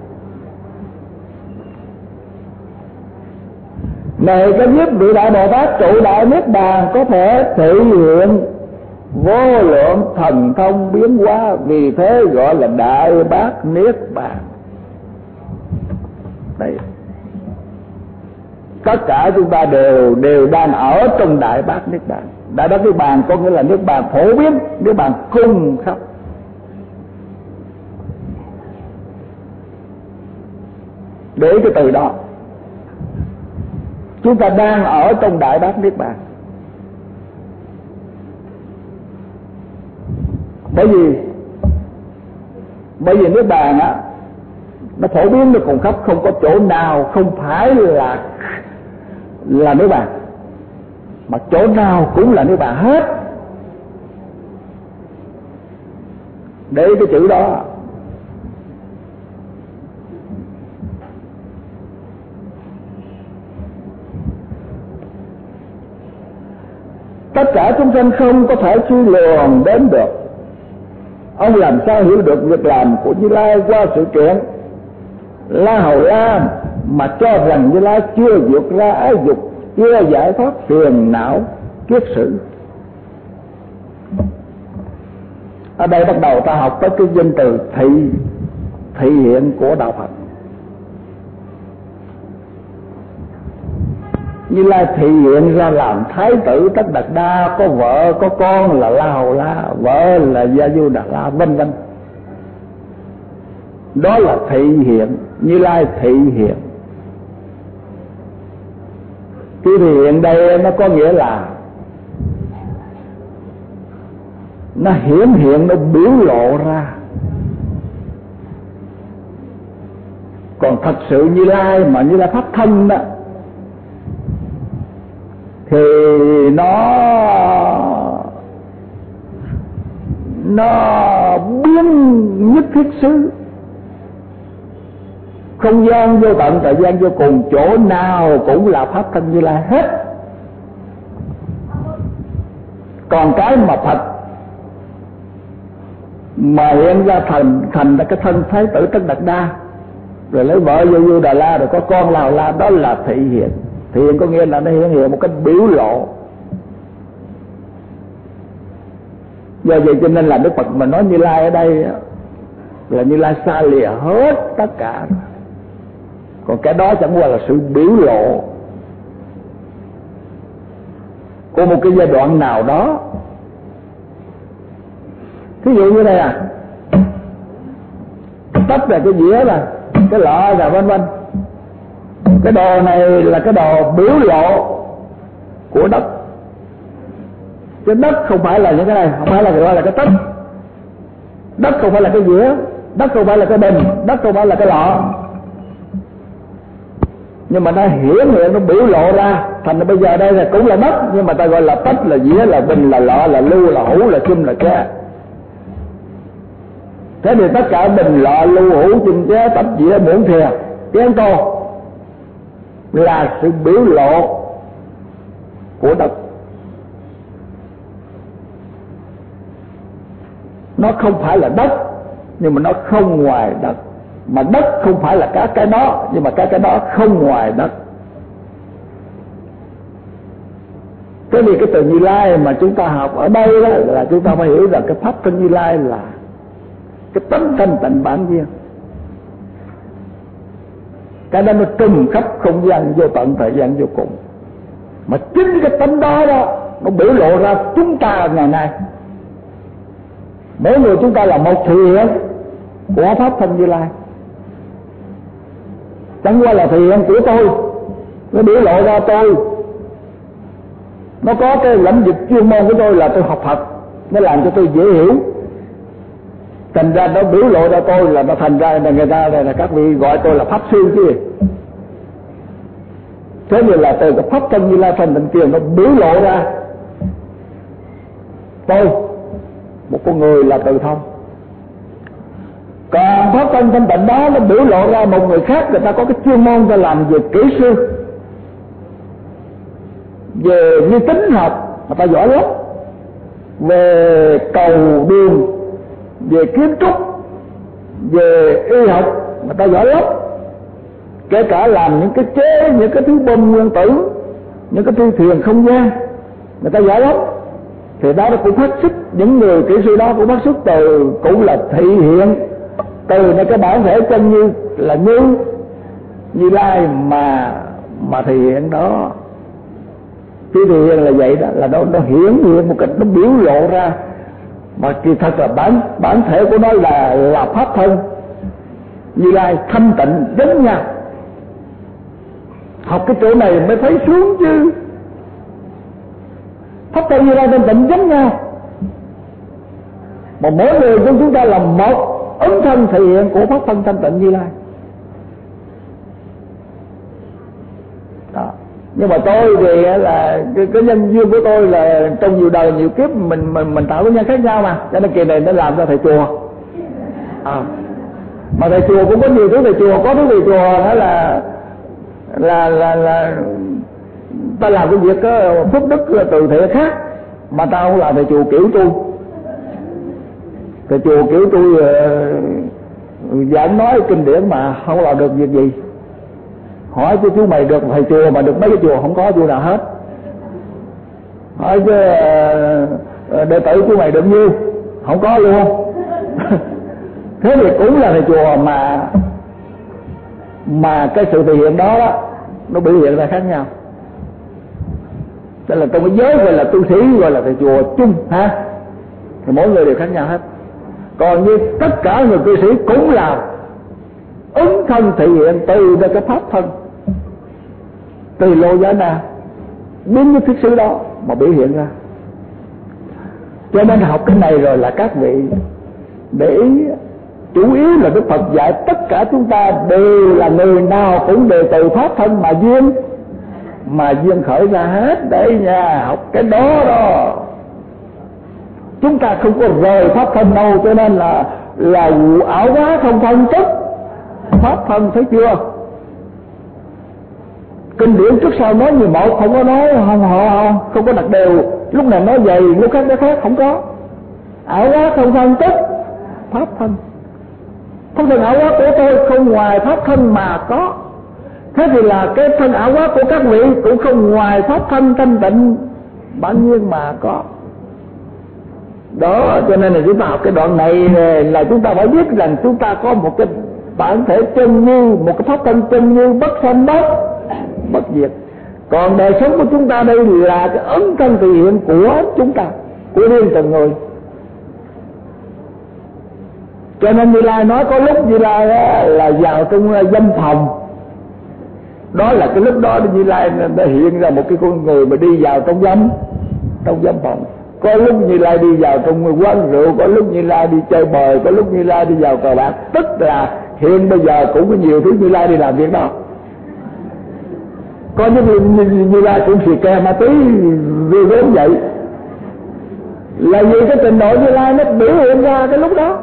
Này có giúp vị đại Bồ Tát trụ đại niết bàn có thể thể hiện vô lượng thần thông biến hóa, vì thế gọi là đại bát niết bàn. Đây, tất cả chúng ta đều đang ở trong đại bát niết bàn. Đại bát niết bàn có nghĩa là niết bàn phổ biến, niết bàn cung khắp. Để cái từ đó chúng ta đang ở trong đại bát niết bàn. Bởi vì niết bàn á, nó phổ biến, nó cùng khắp, không có chỗ nào không phải là niết bàn, mà chỗ nào cũng là niết bàn hết. Để cái chữ đó tất cả chúng sanh không có thể suy luận đến được. Ông làm sao hiểu được việc làm của Như Lai qua sự kiện La Hầu La mà cho rằng Như Lai chưa vượt ra ái dục, chưa giải thoát phiền não kiết sử. Ở đây bắt đầu ta học tới cái danh từ thị hiện của đạo Phật. Như Lai thị hiện ra làm thái tử Tất Đạt Đa, có vợ có con là La Hầu La, vợ là Gia Du Đà La, vân vân. Đó là thị hiện. Như Lai thị hiện. Cái thị hiện đây nó có nghĩa là nó hiển hiện, nó biểu lộ ra. Còn thật sự Như Lai mà Như Lai pháp thân đó thì nó biến nhất thiết xứ, không gian vô tận, thời gian vô cùng, chỗ nào cũng là pháp thân Như Lai hết. Còn cái mà Phật mà hiện ra thành cái thân thái tử Tất Đạt Đa, rồi lấy vợ Gia Du Đà La, rồi có con La Hầu La, đó là thị hiện. Thị hiện có nghĩa là nó hiện hiện một cách biểu lộ. Do vậy cho nên là Đức Phật mà nói Như Lai ở đây là Như Lai xa lìa hết tất cả. Còn cái đó chẳng qua là sự biểu lộ của một cái giai đoạn nào đó. Thí dụ như đây tách là cái dĩa là cái lọ là vân vân. Cái đồ này là cái đồ biểu lộ của đất. Cái đất không phải là những cái này, không phải là gọi là cái tách. Đất không phải là cái dĩa, đất không phải là cái bình, đất không phải là cái lọ. Nhưng mà nó hiển hiện, nó biểu lộ ra. Thành ra bây giờ đây là cũng là đất, nhưng mà ta gọi là tách, là dĩa, là bình, là lọ, là lưu, là hũ, là chum, là che. Thế thì tất cả bình, lọ, lưu, hũ, chum, che, tách, dĩa, muỗng, thìa, chén tô là sự biểu lộ của đất. Nó không phải là đất, nhưng mà nó không ngoài đất. Mà đất không phải là các cái đó, nhưng mà các cái đó không ngoài đất. Thế vì cái từ Như Lai mà chúng ta học ở đây đó là chúng ta phải hiểu rằng cái pháp thân Như Lai là cái tánh thanh tịnh bản nhiên. Cái đó nó trùm khắp không gian vô tận thời gian vô cùng. Mà chính cái tánh đó đó nó biểu lộ ra chúng ta ngày nay. Mỗi người chúng ta là một thể hiện của pháp thân Như Lai. Chẳng qua là thể hiện của tôi, nó biểu lộ ra tôi. Nó có cái lĩnh vực chuyên môn của tôi là tôi học Phật, nó làm cho tôi dễ hiểu. Thành ra nó biểu lộ ra tôi là nó thành ra là người ta là các vị gọi tôi là pháp sư chứ. Thế như là từ cái pháp thân Như Lai thanh tịnh kia nó biểu lộ ra tôi, một con người là từ thông. Còn pháp thân thanh tịnh đó nó biểu lộ ra một người khác, người ta có cái chuyên môn ta làm về kỹ sư, về vi tính học người ta giỏi lắm, về cầu đường, về kiến trúc, về y học người ta giỏi lắm, kể cả làm những cái chế, những cái thứ bom nguyên tử, những cái thứ thuyền không gian người ta giỏi lắm. Thì đó nó cũng phát xuất, những người kỹ sư đó cũng phát xuất từ cũng là thể hiện từ nơi cái bản thể chân như là Như Lai mà thể hiện đó. Thì thể hiện là vậy đó, là nó hiển hiện một cách nó biểu lộ ra, mà kỳ thật là bản thể của nó là pháp thân Như Lai thanh tịnh giống nhau. Học cái chỗ này mới thấy xuống chứ. Pháp thân Như Lai thanh tịnh giống nhau, mà mỗi người trong chúng ta là một ứng thân thể hiện của pháp thân thanh tịnh Như Lai đó. Nhưng mà tôi thì là cái nhân duyên của tôi là trong nhiều đời nhiều kiếp mình tạo cái nhân khác nhau mà, cho nên kỳ này nó làm ra thầy chùa mà thầy chùa cũng có nhiều thứ thầy chùa, có thứ thầy chùa đó là ta làm cái việc phước đức từ thiện khác, mà ta không làm thầy chùa kiểu tôi. Thầy chùa kiểu tôi giảng nói kinh điển mà không làm được việc gì. Hỏi chứ chú mày được thầy chùa mà được mấy cái chùa không có chùa nào hết. Hỏi chứ đệ tử chú mày được nhiêu, không có luôn. Thế thì cũng là thầy chùa mà cái sự thể hiện đó đó nó biểu hiện ra khác nhau. Đây là trong cái giới gọi là tu sĩ, gọi là thầy chùa chung ha, thì mỗi người đều khác nhau hết. Còn như tất cả người cư sĩ cũng là ứng thân thể hiện từ cái pháp thân, từ lô giá na biến như thiết xứ đó mà biểu hiện ra. Cho nên học cái này rồi là các vị để ý, chủ yếu là Đức Phật dạy tất cả chúng ta đều là người nào cũng đều từ pháp thân mà duyên khởi ra hết đấy nha. Học cái đó đó, chúng ta không có rời pháp thân đâu, cho nên là ảo quá không phân tích pháp thân, thấy chưa? Kinh điển trước sau nói như một, không có nói không có đặt đều, lúc này nói vậy lúc khác nói khác, không có. Ảo quá không phân tích pháp thân. Pháp thân ảo quá của tôi không ngoài pháp thân mà có. Thế thì là cái thân ảo quá của các vị cũng không ngoài pháp thân thanh tịnh bản nhiên mà có. Đó, cho nên là chúng ta học cái đoạn này là chúng ta phải biết rằng chúng ta có một cái bản thể chân như, một cái pháp thân chân như bất sanh bất diệt. Còn đời sống của chúng ta đây là cái ấn thân thể hiện của chúng ta, của riêng từng người. Cho nên Như Lai nói có lúc Như Lai là vào trong dâm phòng, đó là cái lúc đó Như Lai đã hiện ra một cái con người mà đi vào trong dâm phòng. Có lúc Như Lai đi vào trong quán rượu, có lúc Như Lai đi chơi bời, có lúc Như Lai đi vào cờ bạc. Tức là hiện bây giờ cũng có nhiều thứ Như Lai đi làm việc đó. Có những Như Lai cũng xì ke ma túy vì vốn vậy, là vì cái trình độ Như Lai nó biểu hiện ra cái lúc đó.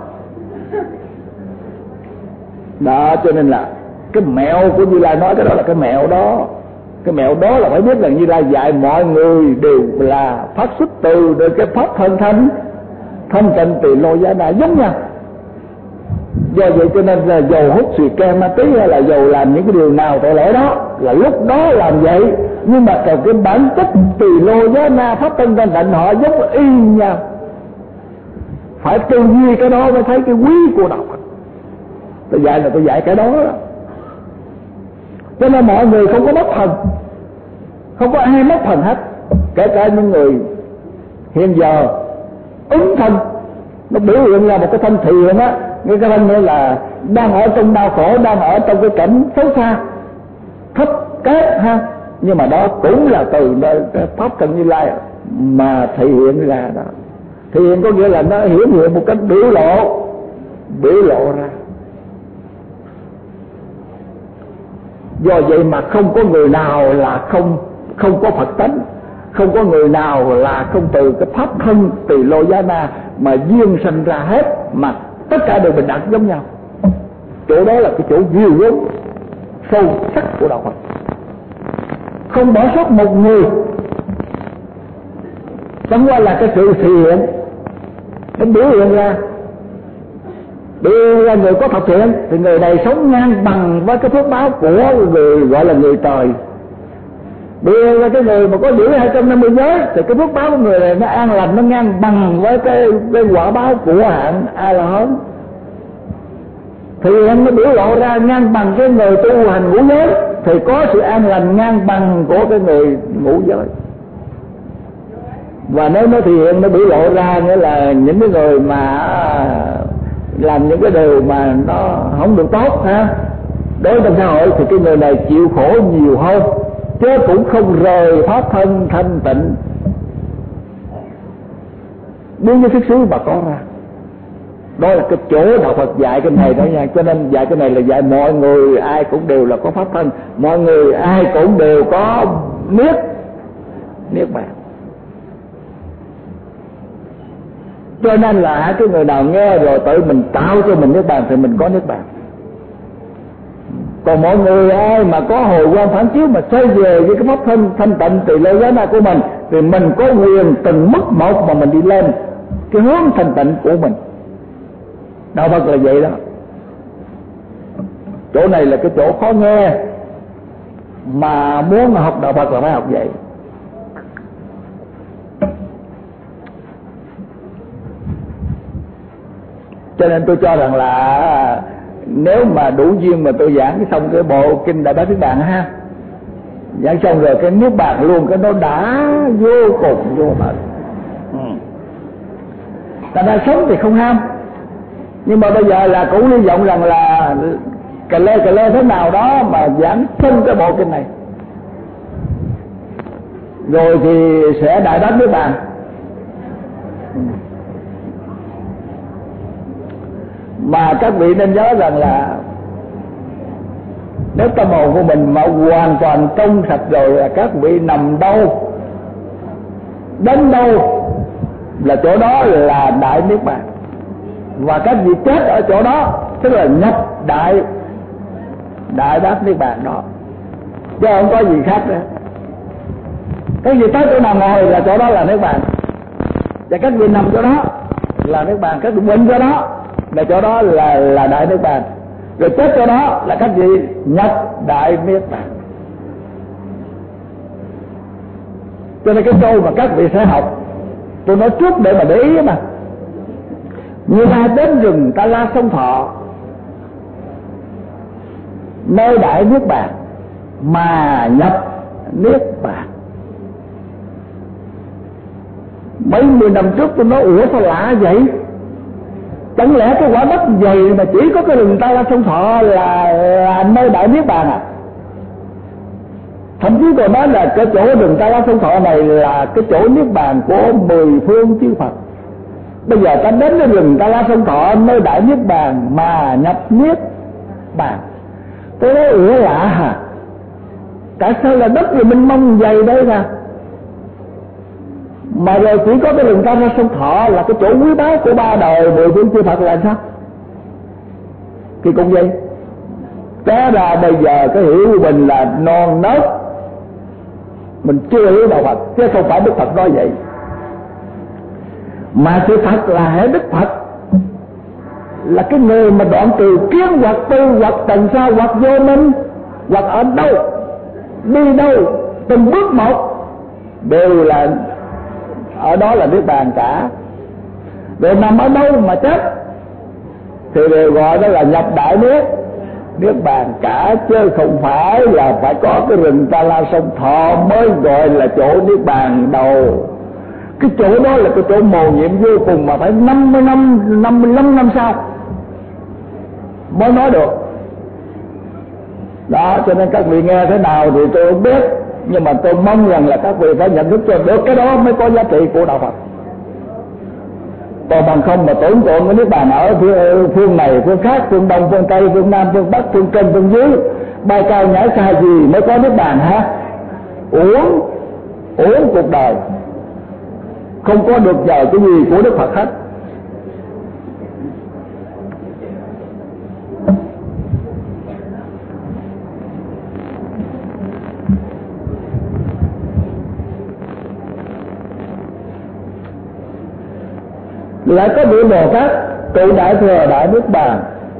Đó, cho nên là cái mẹo của Như Lai nói cái đó là cái mẹo đó. Cái mẹo đó là phải biết rằng Như Lai dạy mọi người đều là phát xuất từ cái pháp thân thanh tịnh từ lô giá na giống nhau. Do vậy cho nên là dầu hút xì ke ma túy hay là dầu làm những cái điều nào tội lỗi đó, là lúc đó làm vậy nhưng mà cái bản chất tỳ lô giá na pháp thân thanh tịnh họ giống y nhau. Phải tư duy cái đó mới thấy cái quý của đạo Phật. Tôi dạy là tôi dạy cái đó. Cho nên mọi người không có mất thần, không có ai mất thần hết. Kể cả những người hiện giờ ứng thân, nó biểu hiện ra một cái thân thiện á, cái thân nữa là đang ở trong đau khổ, đang ở trong cái cảnh xấu xa thấp kém ha, nhưng mà đó cũng là từ cái pháp thân Như Lai mà thể hiện ra đó. Thể hiện có nghĩa là nó hiển hiện một cách biểu lộ ra. Do vậy mà không có người nào là không có Phật tánh, không có người nào là không từ cái pháp thân tỳ lô giá na mà duyên sanh ra hết, mà tất cả đều bình đẳng giống nhau. Chỗ đó là cái chỗ view gốc sâu sắc của đạo Phật, không bỏ sót một người. Chẳng qua là cái sự thiện nó biểu hiện ra người có thật thiện thì người này sống ngang bằng với cái phước báo của người gọi là người trời. Bây giờ cái người mà có giữ 250 giới thì cái phước báo của người này nó an lành, nó ngang bằng với cái quả báo của hạng A La Hán. Thì nó biểu lộ ra ngang bằng cái người tu hành ngũ giới thì có sự an lành ngang bằng của cái người ngũ giới. Và nếu nó thể hiện, nó biểu lộ ra nghĩa là những cái người mà làm những cái điều mà nó không được tốt ha, đối trong xã hội thì cái người này chịu khổ nhiều hơn, chứ cũng không rời pháp thân thanh tịnh biến với xuất xứ mà có ra. Đó là cái chỗ đạo Phật dạy cái này đó nha. Cho nên dạy cái này là dạy mọi người ai cũng đều là có pháp thân, mọi người ai cũng đều có niết bàn. Cho nên là cái người nào nghe rồi tự mình tạo cho mình niết bàn thì mình có niết bàn. Còn mọi người ai mà có hồi quan phản chiếu mà xoay về với cái pháp thân thanh tịnh tỳ lô giá na của mình thì mình có quyền từng mức một mà mình đi lên cái hướng thanh tịnh của mình. Đạo Phật là vậy đó. Chỗ này là cái chỗ khó nghe, mà muốn học đạo Phật là phải học vậy. Cho nên tôi cho rằng là nếu mà đủ duyên mà tôi giảng xong cái bộ kinh Đại Bát Niết Bàn ha, giảng xong rồi cái niết bàn luôn, cái nó đã vô cùng vô tận. Ta đã sống thì không ham, nhưng mà bây giờ là cũng hy vọng rằng là cà lê thế nào đó mà giảng xong cái bộ kinh này rồi thì sẽ Đại Bát Niết Bàn. Mà các vị nên nhớ rằng là nếu tâm hồn của mình mà hoàn toàn trong sạch rồi là các vị nằm đâu đến đâu là chỗ đó là Đại Niết Bàn. Và các vị chết ở chỗ đó tức là nhập Đại Bát Niết Bàn đó, chứ không có gì khác nữa. Cái gì tới chỗ nào ngồi là chỗ đó là Niết Bàn, và các vị nằm chỗ đó là Niết Bàn, các vị bệnh chỗ đó là chỗ đó là Đại Niết Bàn, rồi chết chỗ đó là các vị nhập Đại Niết Bàn. Cho nên cái câu mà các vị sẽ học, tôi nói trước để mà để ý mà. Người ta đến rừng Ta La Sông Thọ, nơi Đại Niết Bàn mà nhập Niết Bàn. Mấy mươi năm trước tôi nói ủa sao lạ vậy? Chẳng lẽ cái quả đất dày mà chỉ có cái rừng Ta La Sông Thọ là nơi Đại Niết Bàn à? Thậm chí còn nói là cái chỗ rừng Ta La Sông Thọ này là cái chỗ Niết Bàn của 10 phương chư Phật. Bây giờ ta đến cái rừng Ta La Sông Thọ nơi Đại Niết Bàn mà nhập Niết Bàn. Tôi nói ủa lạ hả? Tại sao là đất gì mênh mông dày đây ra? Mà rồi chỉ có cái rừng Ta La Sông Thọ là cái chỗ quý báu của ba đời 10 phương chư Phật là sao? Thì cũng vậy. Té ra bây giờ cái hiểu của mình là non nớt, mình chưa hiểu đạo Phật, chứ không phải Đức Phật nói vậy. Mà sự thật là hễ Đức Phật là cái người mà đoạn từ kiến hoặc tư hoặc tầng xa hoặc vô minh hoặc ở đâu đi đâu từng bước một đều là ở đó là niết bàn cả. Rồi nằm ở đâu mà chết thì đều gọi đó là nhập đại niết bàn cả, chứ không phải là phải có cái rừng Ta La Sông Thọ mới gọi là chỗ niết bàn đâu. Cái chỗ đó là cái chỗ mầu nhiệm vô cùng, mà phải 55 năm sau mới nói được. Đó, cho nên các vị nghe thế nào thì tôi không biết, nhưng mà tôi mong rằng là các vị phải nhận thức cho được cái đó mới có giá trị của đạo Phật. Còn bằng không mà tưởng tượng cái niết bàn ở phương này, phương khác, phương đông, phương tây, phương nam, phương bắc, phương trên, phương dưới, bay cao nhảy xa gì mới có niết bàn hả? Uổng cuộc đời, không có được nhờ cái gì của Đức Phật hết. Lại có vị Bồ Tát trụ đại thừa đại niết bàn.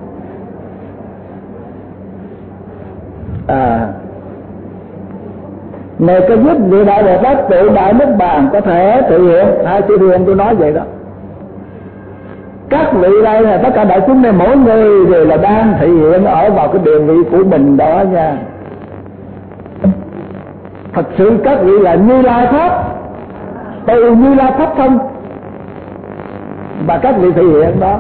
Này có giúp vị đại Bồ Tát trụ đại niết bàn có thể thực hiện hai chữ thiền, tôi nói vậy đó. Các vị đây là tất cả đại chúng này, mỗi người đều là đang thể hiện ở vào cái địa vị của mình đó nha. Thật sự các vị là Như Lai Pháp, từ Như Lai Pháp thân mà các vị thể hiện đó.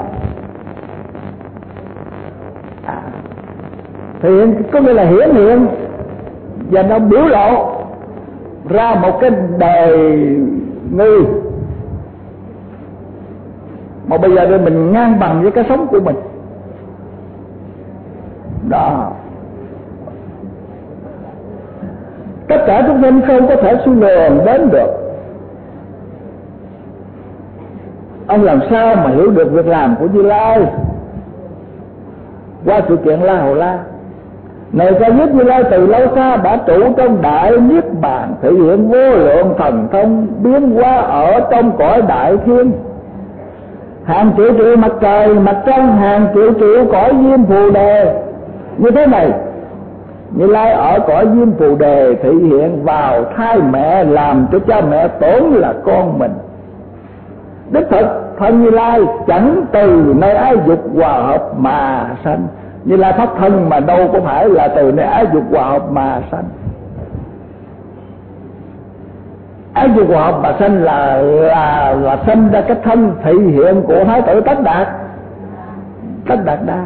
Thể hiện có nghĩa là hiển hiện và nó biểu lộ ra một cái đời người mà bây giờ mình ngang bằng với cái sống của mình đó. Tất cả chúng sinh không có thể suy lường đến được. Ông làm sao mà hiểu được việc làm của Như Lai qua sự kiện La Hầu La? Này ca diếp Như Lai từ lâu xa đã trụ trong đại niết bàn, thể hiện vô lượng thần thông biến hóa ở trong cõi đại thiên. Hàng triệu triệu mặt trời, mặt trăng, hàng triệu triệu cõi diêm phù đề như thế này. Như Lai ở cõi diêm phù đề thể hiện vào thai mẹ, làm cho cha mẹ tưởng là con mình. Đích thực thân Như Lai chẳng từ nơi ái dục hòa hợp mà sanh. Như Lai pháp thân mà đâu có phải là từ nơi ái dục hòa hợp mà sanh. Ái dục hòa hợp mà sanh là sanh ra cái thân thị hiện của Thái tử Tất Đạt Đa.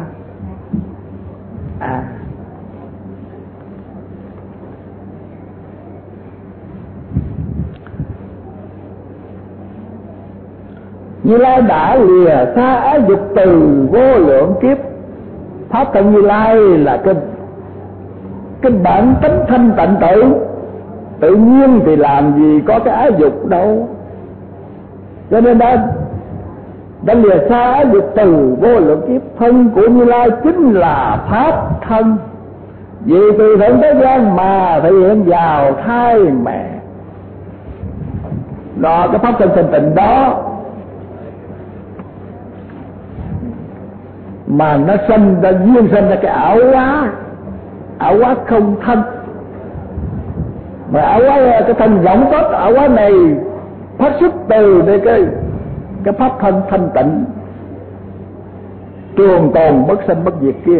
Như Lai đã lìa xa ái dục từ vô lượng kiếp. Pháp thân Như Lai là cái bản tánh thanh tịnh tự nhiên thì làm gì có cái ái dục đâu. Cho nên đã lìa xa ái dục từ vô lượng kiếp. Thân của Như Lai chính là pháp thân, vì từ thượng thế gian mà thể hiện vào thai mẹ. Đó, cái pháp thân thanh tịnh đó mà nó sanh ra, duyên sanh ra cái ảo hóa không thân. Mà ảo hóa cái thân rộng tốt, ảo hóa này phát xuất từ cái pháp thân thanh tịnh trường tồn bất sanh bất diệt kia.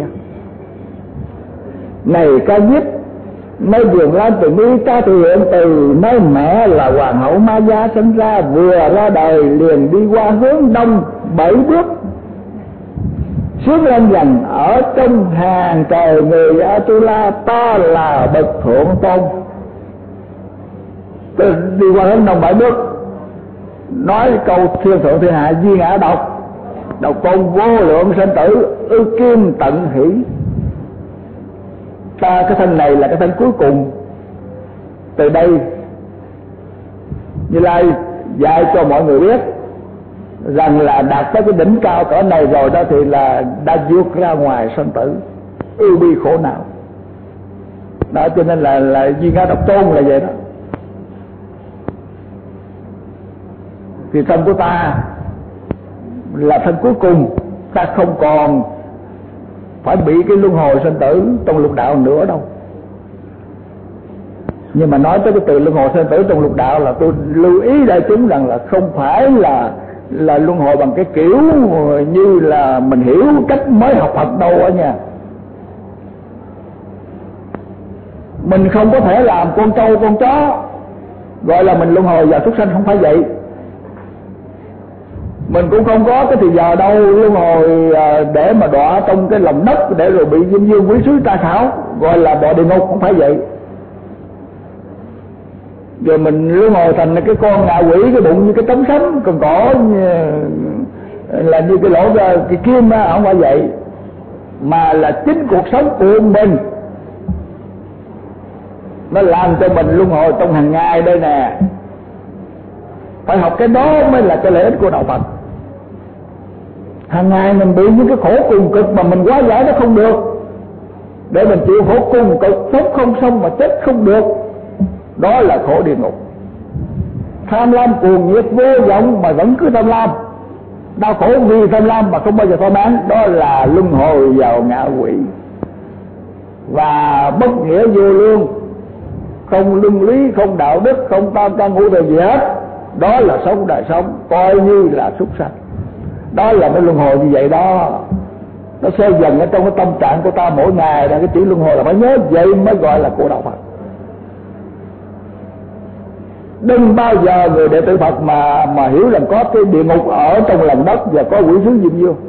Này ca diếp, nơi vườn lan từ bi ta thể hiện từ nơi mẹ là hoàng hậu Ma Gia sinh ra, vừa ra đời liền đi qua hướng đông 7 bước, sướng lên rằng ở trong hàng trời người Atula ta là bậc thượng tôn. Tôi đi qua hướng đông 7 bước, nói câu thiên thượng thiên hạ duy ngã độc tôn vô lượng sanh tử ư kim tận hỷ. Ta cái thân này là cái thân cuối cùng. Từ đây Như Lai dạy cho mọi người biết rằng là đạt tới cái đỉnh cao cỡ này rồi đó thì là đã vượt ra ngoài sanh tử ưu bi khổ não đó. Cho nên là duy ngã độc tôn là vậy đó. Thì thân của ta là thân cuối cùng, ta không còn phải bị cái luân hồi sanh tử trong lục đạo nữa đâu. Nhưng mà nói tới cái từ luân hồi sinh tử trong lục đạo là tôi lưu ý đại chúng rằng là không phải là luân hồi bằng cái kiểu như là mình hiểu cách mới học Phật đâu á nha. Mình không có thể làm con trâu con chó gọi là mình luân hồi vào súc sanh, không phải vậy. Mình cũng không có cái thì giờ đâu luân hồi để mà đọa trong cái lòng đất để rồi bị Diêm Dương quý sứ tra khảo gọi là đọa địa ngục, không phải vậy. Rồi mình luân hồi thành cái con ngạ quỷ, cái bụng như cái tấm sấm, còn cổ là như cái lỗ cái kim á, không phải vậy. Mà là chính cuộc sống của mình nó làm cho mình luân hồi trong hàng ngày đây nè. Phải học cái đó mới là cái lợi ích của đạo Phật. Hàng ngày mình bị những cái khổ cùng cực mà mình hóa giải nó không được, để mình chịu khổ cùng cực, sống không xong mà chết không được, đó là khổ địa ngục. Tham lam cuồng nhiệt vô vọng mà vẫn cứ tham lam, đau khổ vì tham lam mà không bao giờ thỏa mãn, đó là luân hồi vào ngạ quỷ. Và bất nghĩa vô lương, không luân lý, không đạo đức, không tam căn ngũ thường gì hết, đó là sống đời sống coi như là súc sanh. Đó là cái luân hồi như vậy đó. Nó sâu dần ở trong cái tâm trạng của ta mỗi ngày. Cái chữ luân hồi là phải nhớ, vậy mới gọi là của đạo Phật. Đừng bao giờ người đệ tử Phật mà hiểu rằng có cái địa ngục ở trong lòng đất và có quỷ sứ Diêm Dương.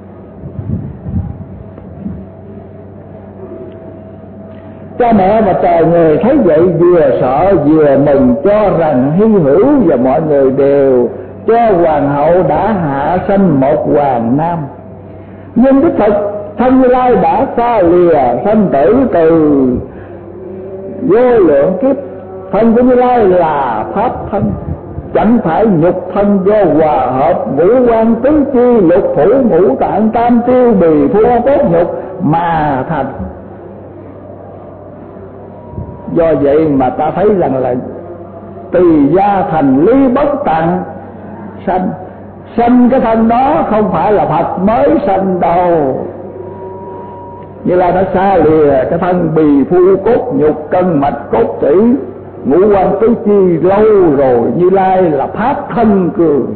Cha mẹ và trời người thấy vậy vừa sợ vừa mừng, cho rằng hy hữu và mọi người đều cho hoàng hậu đã hạ sanh một hoàng nam. Nhưng đích thực thân Như Lai đã xa lìa sanh tử từ vô lượng kiếp. Thân của Như Lai là pháp thân, chẳng phải nhục thân do hòa hợp ngũ quan tứ chi lục phủ ngũ tạng tam tiêu bì phu cốt nhục mà thành. Do vậy mà ta thấy rằng là tùy gia thành lý bất tạng sanh. Sanh cái thân đó không phải là Phật mới sanh đâu. Như là nó xa lìa cái thân bì phu cốt nhục cân mạch cốt tủy ngũ quan tứ chi lâu rồi. Như Lai là pháp thân cường.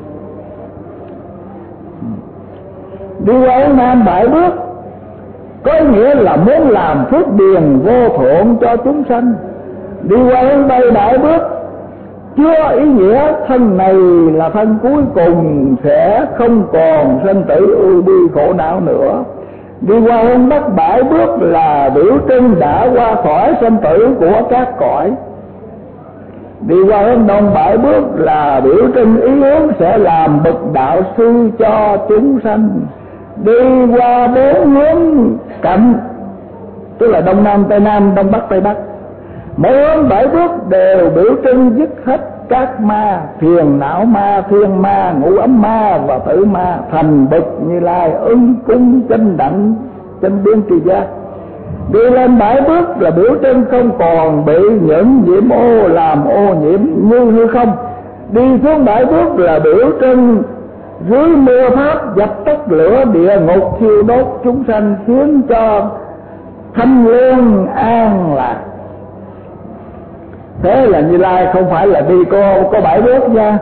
Đi qua Nam Bãi Bước có nghĩa là muốn làm phước điền vô thượng cho chúng sanh. Đi qua hướng Tây Đại Bước chưa ý nghĩa thân này là thân cuối cùng, sẽ không còn sanh tử ưu bi khổ não nữa. Đi qua hướng Bắc Bãi Bước là biểu trưng đã qua khỏi sanh tử của các cõi. Đi qua hướng Đông Bãi Bước là biểu trưng ý hướng sẽ làm bậc đạo sư cho chúng sanh. Đi qua bốn hướng cạnh, tức là Đông Nam Tây Nam, Đông Bắc Tây Bắc, mỗi hướng Bãi Bước đều biểu trưng dứt hết các ma, phiền não ma, thiên ma, ngũ ấm ma và tử ma, thành bậc Như Lai ứng cung chánh đẳng chánh biến tri giác. Đi lên Bãi Bước là biểu trưng không còn bị những nhiễm ô làm ô nhiễm như hư không. Đi xuống Bãi Bước là biểu trưng dưới mưa pháp dập tắt lửa địa ngục thiêu đốt chúng sanh, khiến cho thanh lương an lạc. Thế là Như Lai không phải là đi có Bãi Bước nha,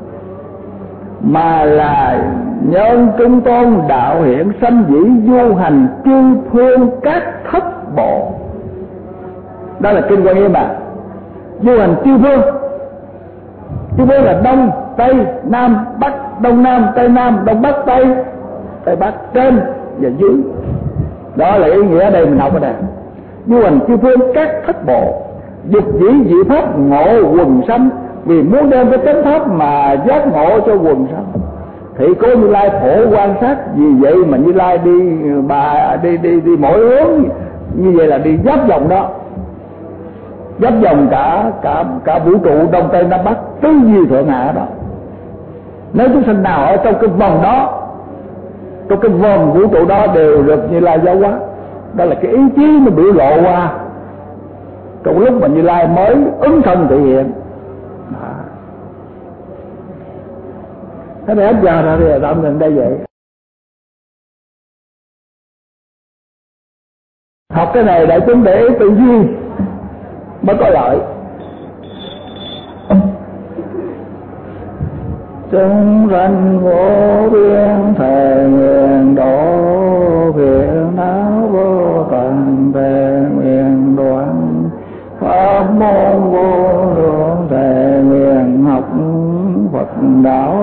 mà là nhân trung tôn đạo hiện sanh dĩ du hành chư phương các thất bộ. Đó là kinh Quan Nghiêm à. Du hành chư phương. Chư phương là Đông, Tây, Nam, Bắc, Đông Nam, Tây Nam, Đông Bắc, Tây, Tây Bắc, trên và dưới. Đó là ý nghĩa ở đây mình học ở đây. Du hành chư phương các thất bộ, dục dĩ dị pháp ngộ quần sanh, vì muốn đem cái chánh pháp mà giác ngộ cho quần sanh. Thì có Như Lai phổ quan sát, vì vậy mà Như Lai đi mỗi hướng như vậy là đi giáp vòng đó, giáp vòng cả vũ trụ Đông Tây Nam Bắc tứ duy thượng hạ đó. Nếu chúng sanh nào ở trong cái vòng đó, trong cái vòng vũ trụ đó đều được Như Lai giáo hóa. Đó là cái ý chí nó biểu lộ qua trong lúc mà Như Lai mới ứng thân thể hiện. Thế này hết giờ rồi thì tạm dừng đây vậy. Học cái này đại chúng để ý tư duy, mới có lợi. Chúng sanh vô biên thề nguyện độ, phiền não vô tận thề nguyện đoạn, pháp môn vô lượng thề nguyện học, Phật đạo